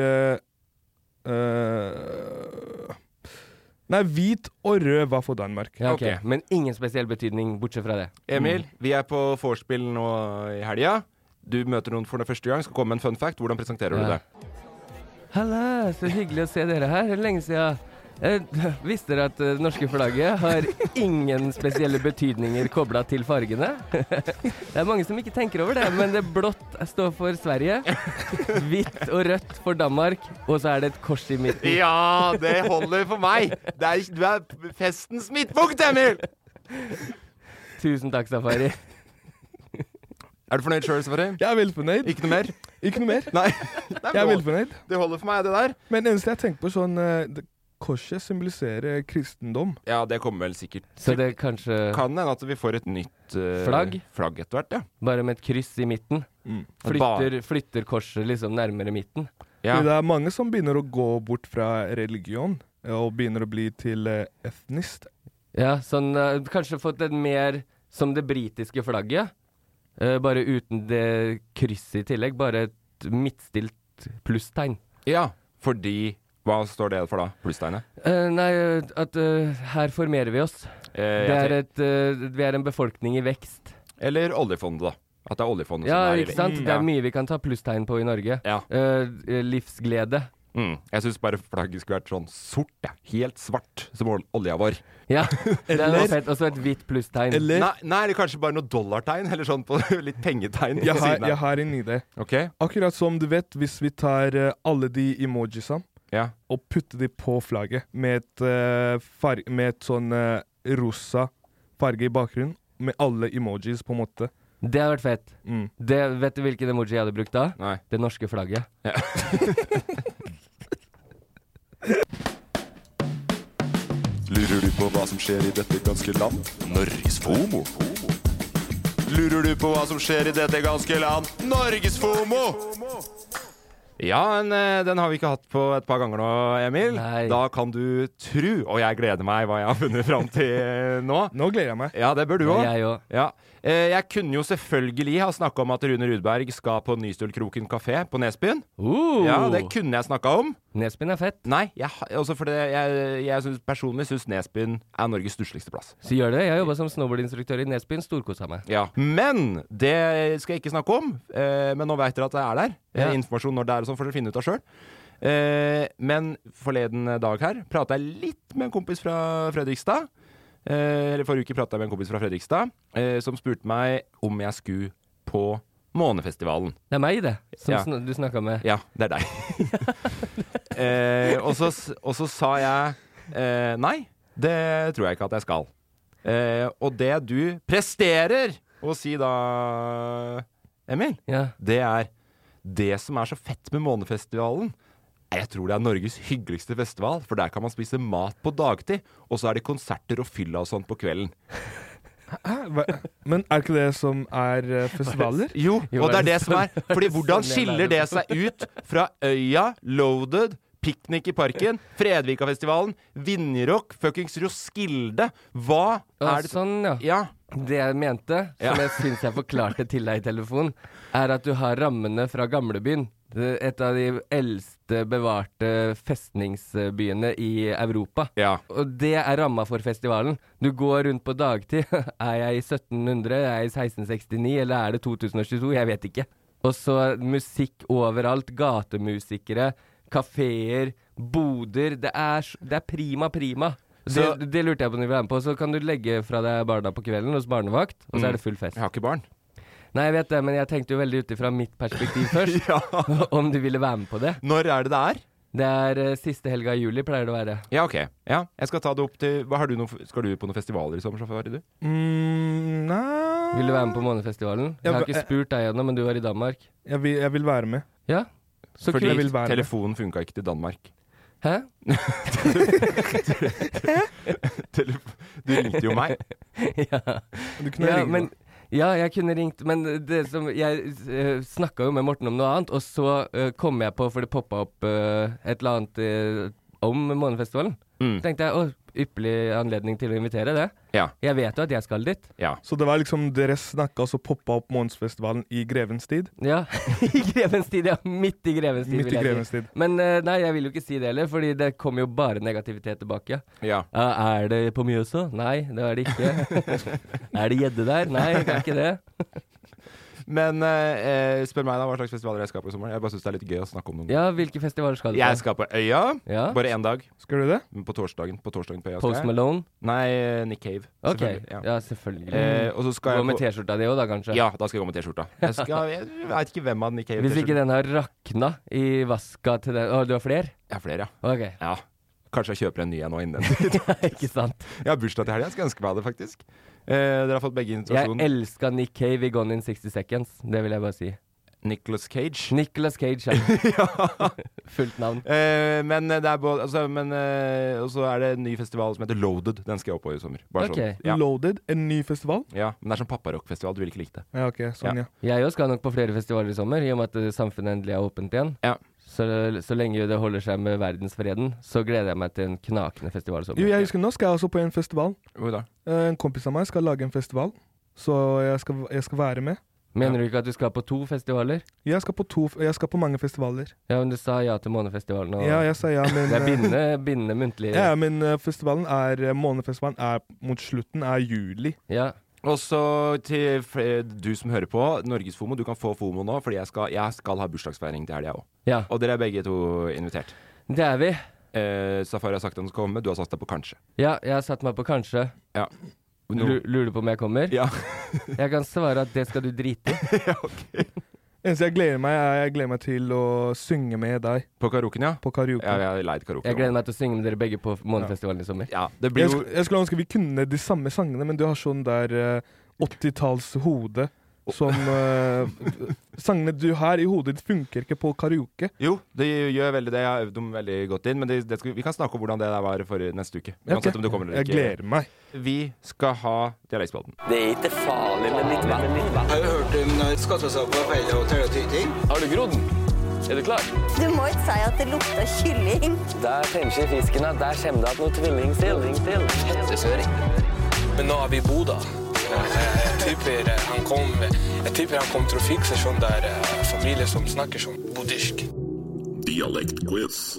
Nei, hvit og rød var for Danmark. Ja, okay. Men ingen spesiell betydning bortsett fra det. Emil, vi er på vorspiel nå i helga. Du møter noen for det første gang. Skal komme med en fun fact. Hvordan presenterer du det? Halla, så hyggelig å se dere her. Lenge siden. Visste dere at det norske flagget har ingen spesielle betydninger koblet til fargene? Det er mange som ikke tenker over det, men det blått står for Sverige, hvitt og rødt for Danmark, og så er det et kors i midten. Ja, det holder for meg! Du er festens midtpunkt, Emil! Tusen takk, Safari. Er du fornøyd selv, Safari? Jeg er veldig fornøyd. Ikke noe mer? Ikke noe mer. Nei. Jeg er veldig fornøyd. Det holder for meg, det der. Men eneste jeg tenker på sånn... Korset symboliserer kristendom. Ja, det kommer vel sikkert. Så det kanskje... Kan hende at vi får et nytt flagg etter hvert, ja. Bare med et kryss i midten. Flytter korset liksom nærmere midten. Ja. Det er mange som begynner å gå bort fra religion, og begynner å bli til etnist. Ja, sånn kanskje fått et mer som det britiske flagget. Bare uten det krysset i tillegg. Bare et midtstilt plusstegn. Ja, fordi... Hva står det for da, plusstegnet? Nei, at her formerer vi oss. Vi er en befolkning i vekst. Eller oljefondet da. At det er oljefondet som er... Ja, ikke sant? Det er mye vi kan ta plusstegn på i Norge. Ja. Livsglede. Jeg synes bare flagget skulle vært sånn sort, ja. Helt svart, som olja vår. Ja, det er noe fett. Og så et hvitt plusstegn. Nei, det er kanskje bare noe dollartegn, eller sånn på litt pengetegn. Jeg har en idé. Okay. Akkurat som du vet, hvis vi tar alle de emojisene, og putte de på flagget med et sånn rosa farge i bakgrunnen, med alle emojis på en måte. Det har vært fett. Vet du hvilken emoji jeg hadde brukt da? Nei. Det norske flagget. Ja. Lurer du på hva som skjer i dette ganske land? Norges FOMO. Lurer du på hva som skjer i dette ganske land? Norges FOMO! Ja, den har vi ikke hatt på et par ganger nå, Emil. Nei. Da kan du tro, og jeg gleder meg hva jeg har funnet fram til nå. Nå gleder jeg meg. Ja, det bør du også. Jeg også. Ja. Jeg kunne jo selvfølgelig ha snakket om at Rune Rudberg skal på Nystølkroken Café på Nesbyen. Ja, det kunne jeg snakket om. Nesbyen er fett. Nei, også fordi jeg personlig synes Nesbyen er Norges stussligste plass. Så gjør det. Jeg jobbet som snowboardinstruktør i Nesbyen, storkoset meg. Ja, men det skal jeg ikke snakke om. Men nå vet dere at det er der. Informasjon når det er og sånn får dere finne ut av selv. Men forleden dag her pratet jeg litt med en kompis fra Fredrikstad. Eller forrige uke pratet jeg med en kompis fra Fredrikstad som spurte meg om jeg skulle på Månefestivalen. Det er meg det, som du snakket med. Ja, det er deg. Og så sa jeg nei, det tror jeg ikke at jeg skal. Og det du presterer å si da, Emil, det er det som er så fett med Månefestivalen. Jeg tror det er Norges hyggeligste festival, for der kan man spise mat på dagtid, og så er det konserter og fylla og sånt på kvelden. Men er ikke det som er festivaler? Jo, og det er det som er. Fordi hvordan skiller det seg ut fra Øya, Loaded, Piknik i parken, Fredvika-festivalen, Vinjerock, fuckings Roskilde? Hva er det? Sånn, ja. Det jeg mente, som jeg synes jeg forklarte til deg i telefon, er at du har rammene fra Gamlebyen. Et av de eldste bevarte festningsbyene i Europa. Ja. Og det er ramma for festivalen. Du går rundt på dagtid. Er jeg i 1700? Er jeg i 1669? Eller er det 2022? Jeg vet ikke. Og så musikk overalt. Gatemusikere, kaféer, boder. Det er prima. Det lurte jeg på når vi var med på. Så kan du legge fra deg barna på kvelden hos barnevakt, og så er det full fest. Jeg har ikke barn. Nei, jeg vet det, men jeg tenkte jo veldig ut ifra mitt perspektiv først. Om du ville være med på det. Når er det det er? Det er siste helga i juli, pleier det å være. Ja, ok. Ja, jeg skal ta det opp til skal du på noen festivaler i sommer, Safari, du? Nei. Vil du være med på Månefestivalen? Jeg har ikke spurt deg ennå, men du var i Danmark. Jeg vil være med. Ja, så fordi kult. Telefonen funka ikke til Danmark. Hæ? Du ringte jo meg. Du kunne ringe meg. Ja, jeg kunne ringt, men det som jeg snakket jo med Morten om noe annet, og så kom jeg på, for det poppet opp et eller annet om Månefestivalen. Så tenkte jeg, ypperlig anledning til å invitere det. Ja. Jeg vet jo at jeg skal dit. Ja. Så det var liksom dere snakket og så poppet opp Månefestivalen i Grevens tid? Ja, i Grevens tid, ja. Midt i Grevens tid, Midt i Grevens tid. Men nei, jeg vil jo ikke si det heller, fordi det kommer jo bare negativitet tilbake. Ja. Er det på Mjøsa? Nei, det er det ikke. Er det gjedde der? Nei, det er ikke det. Men spør meg da hva slags festivaler jeg skal på i sommer. Jeg bare synes det er litt gøy å snakke om noen. Ja, hvilke festivaler skal du på? Jeg skal på Øya. Ja. Bare en dag. Skal du det? På torsdagen på Øya. Post Malone? Nei, Nick Cave. Ok, ja, selvfølgelig. Og så skal gå med t-skjorta di også da, kanskje? Ja, da skal jeg gå med t-skjorta. Jeg vet ikke hvem av Nick Cave. Hvis ikke den har rakna i vaska til den. Du har flere? Jeg har flere, ja. Ok. Ja. Kanskje jeg kjøper en ny en nå innen. Ikke sant? Jeg har bursdag til helgen, jeg skal ønske meg det faktisk. Dere har fått begge invitasjoner. Jeg elsker Nick Cave i Gone in 60 Seconds, det vil jeg bare si. Nicolas Cage. Nicolas Cage, ja. Ja. Fullt navn. Men det er både, og så er det en ny festival som heter Loaded. Den skal jeg opp på i sommer. Bare Ok. sånn. Ja. Loaded, en ny festival? Ja, men det er sånn papparock-festival, du vil ikke like det. Ja, ok, sånn ja. Jeg også skal nok på flere festivaler i sommer, i og med at samfunnet endelig er åpent igjen. Ja. Så lenge det holder seg med verdensfreden, så gleder jeg meg til en knakende festival i sommer. Jo, jeg husker nå skal jeg også på en festival. Hvor da? En kompis av meg skal lage en festival, så jeg skal være med. Mener du ikke at du skal på 2 festivaler? Jeg skal på mange festivaler. Ja, men du sa ja til Månefestivalen. Og Ja, jeg sa ja, men det er bindende muntlig. Ja, men Månefestivalen mot slutten er juli. Ja. Og så til du som hører på, Norges FOMO, du kan få FOMO nå, fordi jeg skal ha bursdagsfeiring til helgen også. Ja. Og dere er begge to invitert. Det er vi. Safari har sagt at han skal komme, du har satt deg på kanskje. Ja, jeg har satt meg på kanskje. Ja. Lurer du på om jeg kommer? Ja. Jeg kan svare at det skal du drite i. Ja, ok. Eneste jeg gleder meg til å synge med deg. På karaoken, ja? På karaoke. Ja, jeg har leid karaoke. Jeg gleder meg til å synge med dere begge på Månefestivalen i sommer. Ja, det blir jo... Jeg skulle ønske vi kunne de samme sangene, men du har sånn der 80-talls hode som sangene du har i hodet ditt funker ikke på karaoke. Jo, det gjør veldig det. Jeg har øvd dem veldig godt inn, men vi kan snakke om hvordan det der var for neste uke. Uansett om du kommer eller ikke. Jeg gleder meg. Vi skal ha dialektspalten. Det er ikke farlig med litt vann. Har du hørt om skattesak på feil og teletyting? Har du grodd? Er du klar? Du må ikke si at det lukter kylling. Der tenker fisken at der kommer det at noe tvilling til. Det ser riktig. Men nå er vi i Boda. Jeg tipper han kom til å fikse sånn der familie som snakker sånn buddhisk. Dialektquiz.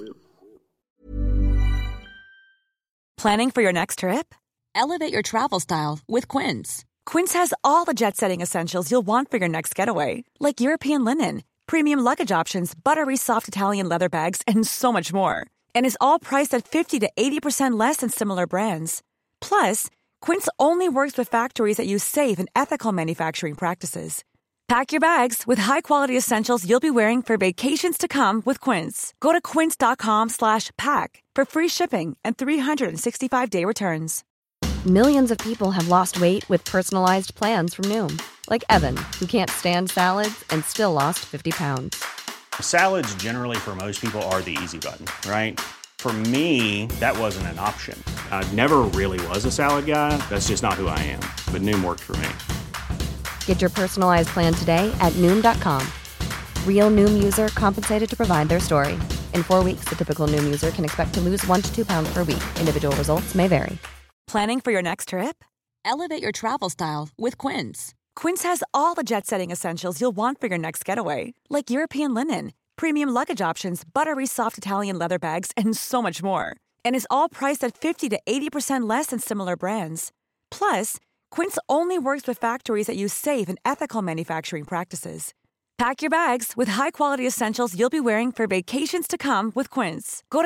Planning for your next trip? Elevate your travel style with Quince. Quince has all the jet-setting essentials you'll want for your next getaway, like European linen, premium luggage options, buttery soft Italian leather bags, and so much more. And is all priced at 50 to 80% less than similar brands. Plus, Quince only works with factories that use safe and ethical manufacturing practices. Pack your bags with high-quality essentials you'll be wearing for vacations to come with Quince. Go to quince.com/pack for free shipping and 365-day returns. Millions of people have lost weight with personalized plans from Noom. Like Evan, who can't stand salads and still lost 50 pounds. Salads generally for most people are the easy button, right? For me, that wasn't an option. I never really was a salad guy. That's just not who I am. But Noom worked for me. Get your personalized plan today at Noom.com. Real Noom user compensated to provide their story. In 4 weeks, the typical Noom user can expect to lose 1 to 2 pounds per week. Individual results may vary. Planning for your next trip? Elevate your travel style with Quince. Quince has all the jet-setting essentials you'll want for your next getaway, like European linen, premium luggage options, buttery soft Italian leather bags, and so much more. And is all priced at 50 to 80% less than similar brands. Plus, Quince only works with factories that use safe and ethical manufacturing practices. Pack your bags with high-quality essentials you'll be wearing for vacations to come with Quince. Go to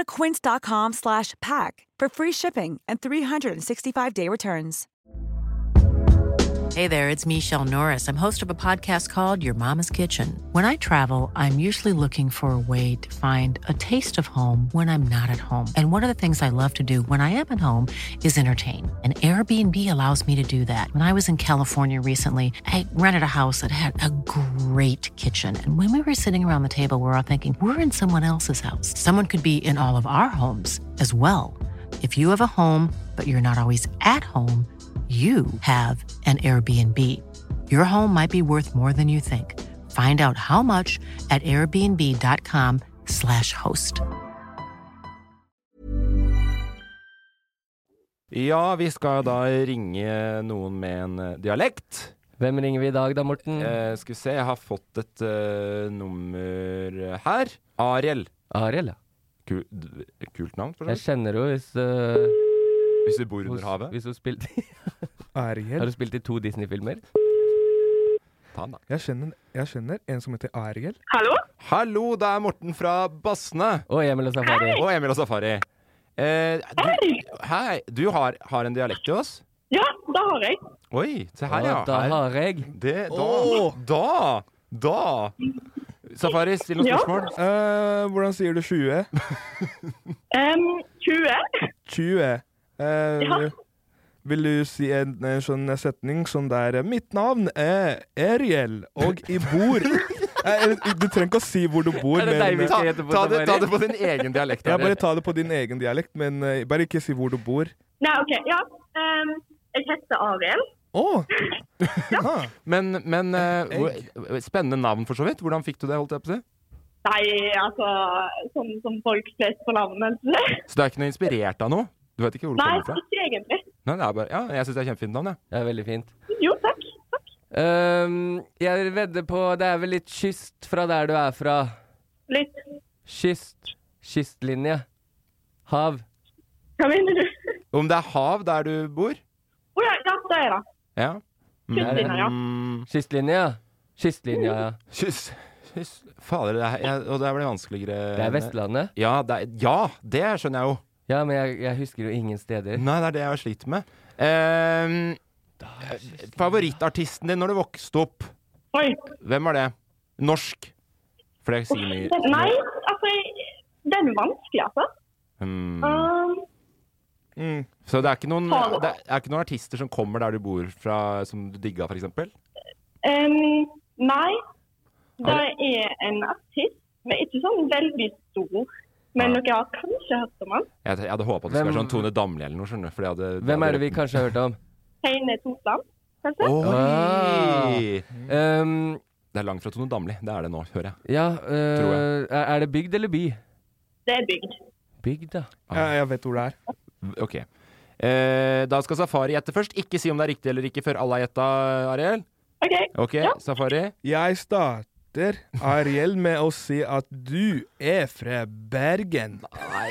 quince.com/pack for free shipping and 365-day returns. Hey there, it's Michelle Norris. I'm host of a podcast called Your Mama's Kitchen. When I travel, I'm usually looking for a way to find a taste of home when I'm not at home. And one of the things I love to do when I am at home is entertain. And Airbnb allows me to do that. When I was in California recently, I rented a house that had a great kitchen. And when we were sitting around the table, we're all thinking, we're in someone else's house. Someone could be in all of our homes as well. If you have a home, but you're not always at home, you have an Airbnb. Your home might be worth more than you think. Find out how much at airbnb.com/host. Ja, vi skal da ringe noen med en dialekt. Hvem ringer vi i dag da, Morten? Skal vi se, jeg har fått et nummer her. Ariel. Ariel, ja. Kult navn, for Jeg kjenner jo hvis du bor under havet. Hvis du spilte Ariel. Har du spilt i 2 Disney-filmer? Ta den da. Jeg kjenner en som heter Ariel. Hallo? Hallo, det er Morten fra Bassene. Og Emil og Safari. Og Emil og Safari. Hei. Du har en dialekt til oss? Ja, det har jeg. Oi, se her, ja. Da har jeg. Da. Safari, still noen spørsmål. Hvordan sier du 20? 20. Ja. Vil du si en sånn setning som der mitt navn er Ariel, og jeg bor Du trenger ikke å si hvor du bor. Er det deg vi skal hete på? Ta det på din egen dialekt. Ja, bare ta det på din egen dialekt, men bare ikke si hvor du bor. Nei, ok, ja. Jeg heter Ariel. Men spennende navn for så vidt. Hvordan fikk du det, holdt jeg på å si? Nei, altså, sånn som folk flest på navnet. Så du er ikke noe inspirert av noe? Du vet ikke hvor du kommer fra? Nei, ikke egentlig. Nei, det er bare, ja, jeg synes det er kjempefint navn, ja. Det er veldig fint. Jo, takk. Jeg vedder på, det er vel litt kyst fra der du er fra. Litt. Kystlinje. Hav. Hva mener du? Om det er hav der du bor? Ja, det er det. Ja. Kystlinja, ja. Kystlinja, ja. Fader, og det blir vanskeligere. Det er Vestlandet? Ja, det skjønner jeg jo. Ja, men jeg husker jo ingen steder. Nei, det er det jeg har slitt med. Favorittartisten din når du vokste opp? Oi. Hvem var det? Norsk? For det sier mye. Nei, altså, det er vanskelig, altså. Så det er ikke noen artister som kommer der du bor fra, som du digger, for eksempel? Nei, det er en artist, men ikke sånn veldig stor. Men dere har kanskje hørt om han? Jeg hadde håpet at det skulle være sånn Tone Damli eller noe, skjønner du? Hvem er det vi kanskje har hørt om? Heine Tosland, kanskje? Det er langt fra Tone Damli, det er det nå, hører jeg. Ja, tror jeg. Er det bygd eller by? Det er bygd. Bygd, da? Ja, jeg vet hvor det er. Ok. Da skal Safari gjette først. Ikke si om det er riktig eller ikke før alle har gjettet, Ariel. Ok, ja. Safari. Jeg starter, Ariel, med å si at du er fra Bergen. Nei.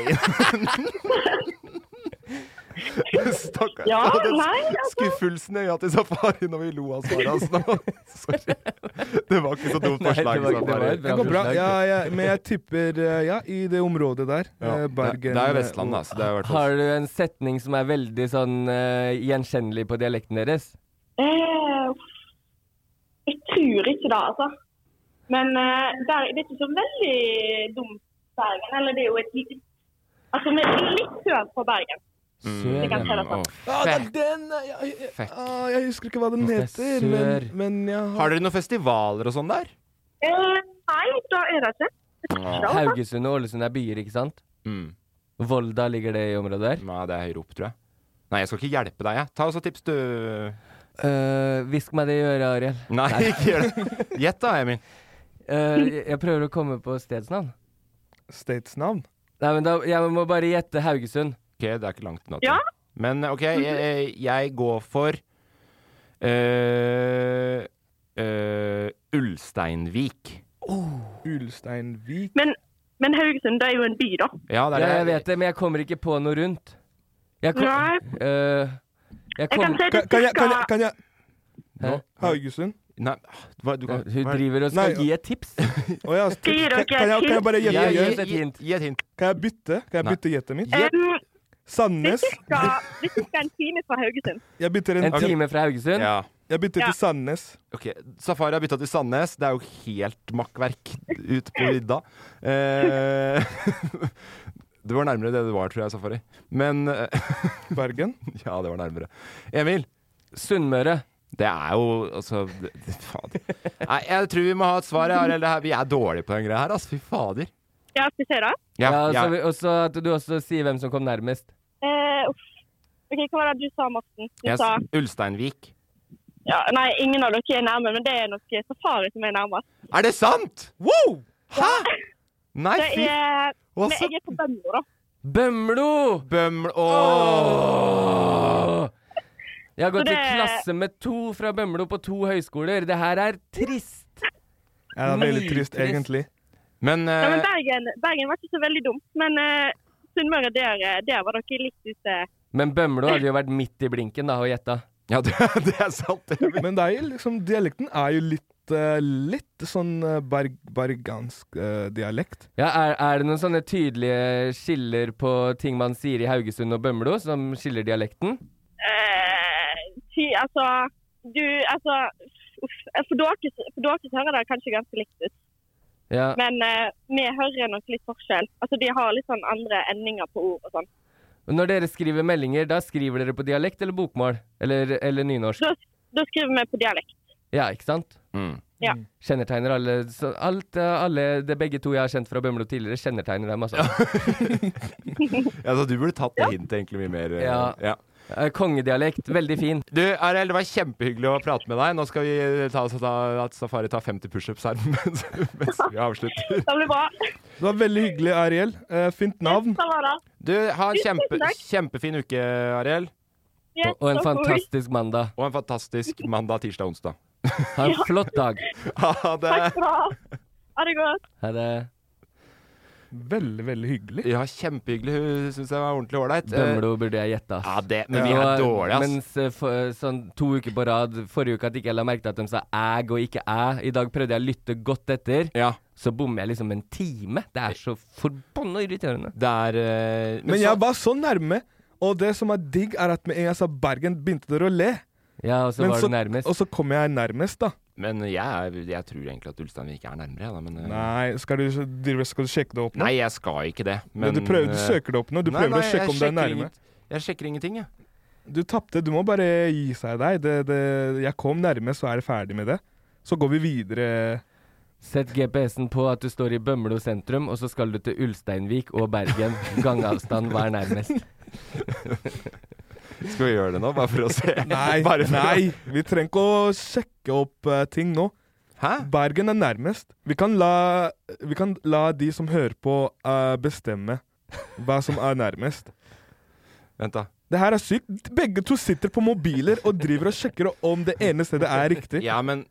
Stakkars. Ja, nei, altså. Skuffelsen i øya til Safari når vi lo av svaret hans nå. Sorry. Det var ikke så dumt forslag, Safari. Det går bra. Men jeg tipper i det området der. Bergen. Det er jo Vestland, altså. Har du en setning som er veldig sånn gjenkjennelig på dialekten deres? Jeg tror ikke det, altså. Men det er ikke så veldig dumt Bergen. Eller det er jo et litt... Altså, vi er litt sør på Bergen. Det er den! Jeg husker ikke hva den heter, men Har dere noen festivaler og sånn der? Nei, da er det ikke. Haugesund og Ålesund er byer, ikke sant? Volda, ligger det i området der? Nei, det er høyere opp, tror jeg. Nei, jeg skal ikke hjelpe deg, jeg. Ta oss og tips, du. Visk meg det i øret, Ariel. Nei, ikke gjør det. Gjett da, Emil. Jeg prøver å komme på stedsnavn. Stedsnavn? Nei, men jeg må bare gjette Haugesund. Ok, det er ikke langt nå. Ja. Men ok, jeg går for Ulsteinvik. Ulsteinvik. Men Haugesund, det er jo en by, da. Ja, det er det. Jeg vet det, men jeg kommer ikke på noe rundt. Nei. Kan jeg Haugesund? Nei, hun driver og skal gi et tips. Kan jeg bare gjette? Gi et hint. Kan jeg bytte gjettet mitt? Sandnes. Vi skal en time fra Haugesund. Jeg bytter en time fra Haugesund? Ja. Jeg byttet til Sandnes. Ok, Safari har byttet til Sandnes. Det er jo helt makkverk ute på vidda. Det var nærmere det var, tror jeg, Safari. Men Bergen? Ja, det var nærmere. Emil? Sunnmøre. Det er jo, altså fader. Nei, jeg tror vi må ha et svar, Arild. Vi er dårlige på den greia her, altså. Fy fader. Ja, skal vi se da? Ja. Og så at du også sier hvem som kom nærmest. Ok, hva var det du sa, Morten? Du sa Ulsteinvik. Ja, nei, ingen av dere er nærme, men det er nok Safari som er nærmest. Er det sant? Wow! Hæ? Nei, fy. Jeg er på Bømlo, da. Bømlo! Åh! Jeg har gått i klasse med 2 fra Bømlo på 2 høyskoler. Det her er trist. Ja, det er veldig trist, egentlig. Men Bergen var ikke så veldig dumt, men Sunnmøre, der var dere litt ute. Men Bømlo hadde jo vært midt i blinken da, og gjetta. Ja, det er sant. Men det er jo liksom, dialekten er jo litt sånn bergansk dialekt. Ja, er det noen sånne tydelige skiller på ting man sier i Haugesund og Bømlo, som skiller dialekten? For dere hører det kanskje ganske likt ut. Ja. Men vi hører nok litt forskjell. Altså, de har litt sånn andre endinger på ord og sånn. Når dere skriver meldinger, da skriver dere på dialekt eller bokmål? Eller nynorsk? Da skriver vi på dialekt. Ja, ikke sant? Ja. Kjennetegner alle, det begge to jeg har kjent fra Bømlo tidligere, kjennetegner dem, altså. Ja, så du burde tatt det hintet egentlig mye mer. Ja. Kongedialekt, veldig fin. Du, Arild, det var kjempehyggelig å prate med deg. Nå skal vi at Safari tar 50 push-ups her mens vi avslutter. Det blir bra. Det var veldig hyggelig, Arild. Fint navn. Du, ha en kjempefin uke, Arild. Og en fantastisk mandag. Og en fantastisk mandag, tirsdag, onsdag. Ha en flott dag. Ha det. Takk for det. Ha det godt. Ha det. Veldig, veldig hyggelig. Ja, kjempehyggelig. Hun synes jeg var ordentlig ålreit. Bømlo burde jeg gjette. Ja, men vi er dårlige, ass. Mens sånn 2 uker på rad, forrige uke at ikke jeg la merke til at de sa æg og ikke æ. I dag prøvde jeg å lytte godt etter. Ja. Så bommer jeg liksom en time. Det er så forbanna irriterende. Det er... Men jeg var så nærme, og det som er digg er at med en gang jeg sa Bergen, begynte dere å le. Ja, og så var du nærmest. Og så kom jeg nærmest, da. Men jeg tror egentlig at Ulsteinvik er nærmere, da. Men, nei, skal du sjekke det opp nå? Nei, jeg skal ikke det. Men, du søker det opp nå. Du prøver å sjekke om det er nærme. Jeg sjekker ingenting, jeg. Du tappte. Du må bare gi seg deg. Jeg kom nærme, så er det ferdig med det. Så går vi videre. Sett GPS-en på at du står i Bømlo sentrum, og så skal du til Ulsteinvik og Bergen. Gangavstand, hva er nærmest? Skal vi gjøre det nå, bare for å se? Nei, vi trenger ikke å sjekke opp ting nå. Hæ? Bergen er nærmest. Vi kan la de som hører på bestemme hva som er nærmest. Vent da. Det her er sykt. Begge to sitter på mobiler og driver og sjekker om det ene stedet er riktig. Ja, men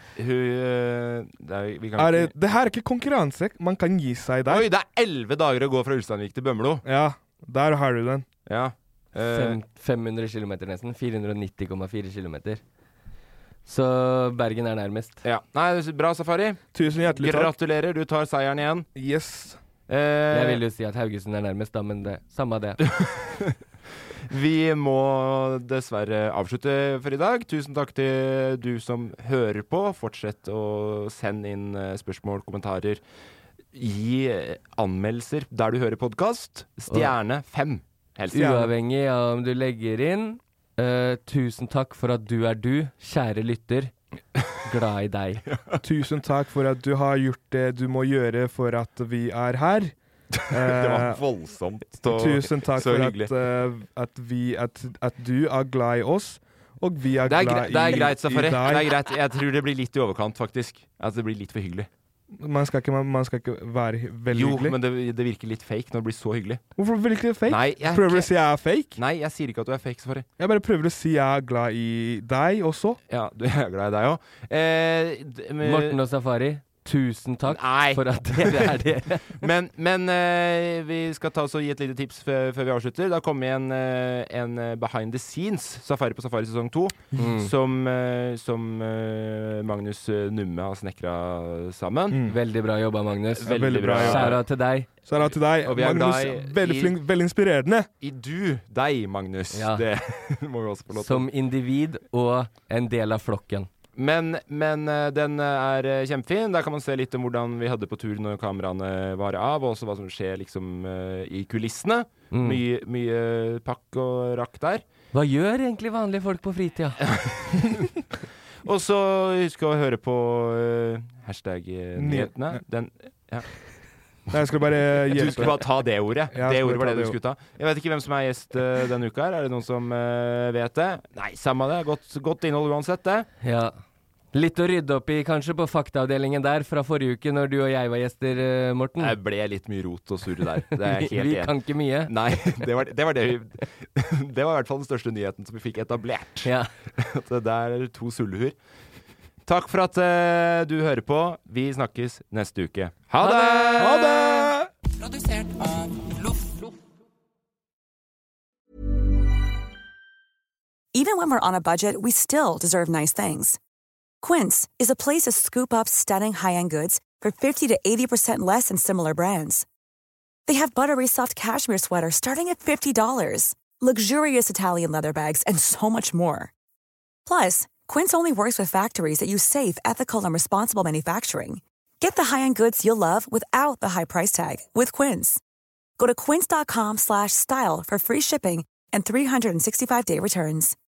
det her er ikke konkurranse. Man kan gi seg der. Oi, det er 11 dager å gå fra Ulsteinvik til Bømlo. Ja, der har du den. Ja. 500 kilometer nesten. 490,4 kilometer. Så Bergen er nærmest. Ja. Nei, bra, Safari. Tusen hjertelig takk. Gratulerer, du tar seieren igjen. Yes. Jeg vil jo si at Haugesund er nærmest da, men samme det. Vi må dessverre avslutte for i dag. Tusen takk til du som hører på. Fortsett å sende inn spørsmål, kommentarer. Gi anmeldelser der du hører podcast. Stjerne 5. Uavhengig av om du legger inn. Tusen takk for at du er du, kjære lytter. Glad i deg. Tusen takk for at du har gjort det du må gjøre for at vi er her. Det var voldsomt. Tusen takk for at du er glad i oss, og vi er glad i deg. Det er greit, Safari. Det er greit. Jeg tror det blir litt i overkant, faktisk. Altså, det blir litt for hyggelig. Man skal ikke være veldig hyggelig. Jo, men det virker litt fake når det blir så hyggelig. Hvorfor virker det fake? Nei, prøver du å si jeg er fake? Nei, jeg sier ikke at du er fake, Safari. Jeg bare prøver å si jeg er glad i deg også. Ja, du er glad i deg også. Morten og Safari, Tusen takk for at dere dere. Men vi skal ta oss og gi et lite tips før vi avslutter. Det har kommet en behind the scenes Safari på Safari sesong 2 som Magnus Numme har snekret sammen. Veldig bra jobba, Magnus. Veldig bra. Kjære til deg. Kjære til deg. Magnus, veldig flink, veldig inspirerende. Deg, Magnus. Ja. Det må vi også få lov til. Som individ og en del av flokken. Men den kjempefin. Der kan man se litt om hvordan vi hadde på tur når kameraene var av, og også hva som skjer liksom i kulissene. Mye pakk og rakk der. Hva gjør egentlig vanlige folk på fritida? Og så husk å høre på #nyhetene. Jeg skulle bare hjelpe. Du skulle bare ta det ordet. Ja, det ordet var det du skulle ta. Jeg vet ikke hvem som er gjest denne uka her. Er det noen som vet det? Nei, samme det. Godt innhold uansett det. Ja. Litt å rydde opp i kanskje på faktaavdelingen der fra forrige uke når du og jeg var gjester, Morten. Det ble litt mye rot og surre der. Det er helt Vi kan ikke mye. Nei, det var det i hvert fall den største nyheten som vi fikk etablert. Ja. Det er 2 sullehuer. Takk for at du hører på. Vi snakkes neste uke. Ha det! Ha det! Produsert av Loff. Even when we're on a budget, we still deserve nice things. Quince is a place to scoop up stunning high-end goods for 50 to 80% less than similar brands. They have buttery soft cashmere sweaters starting at $50, luxurious Italian leather bags, and so much more. Plus, Quince only works with factories that use safe, ethical, and responsible manufacturing. Get the high-end goods you'll love without the high price tag with Quince. Go to quince.com/style for free shipping and 365-day returns.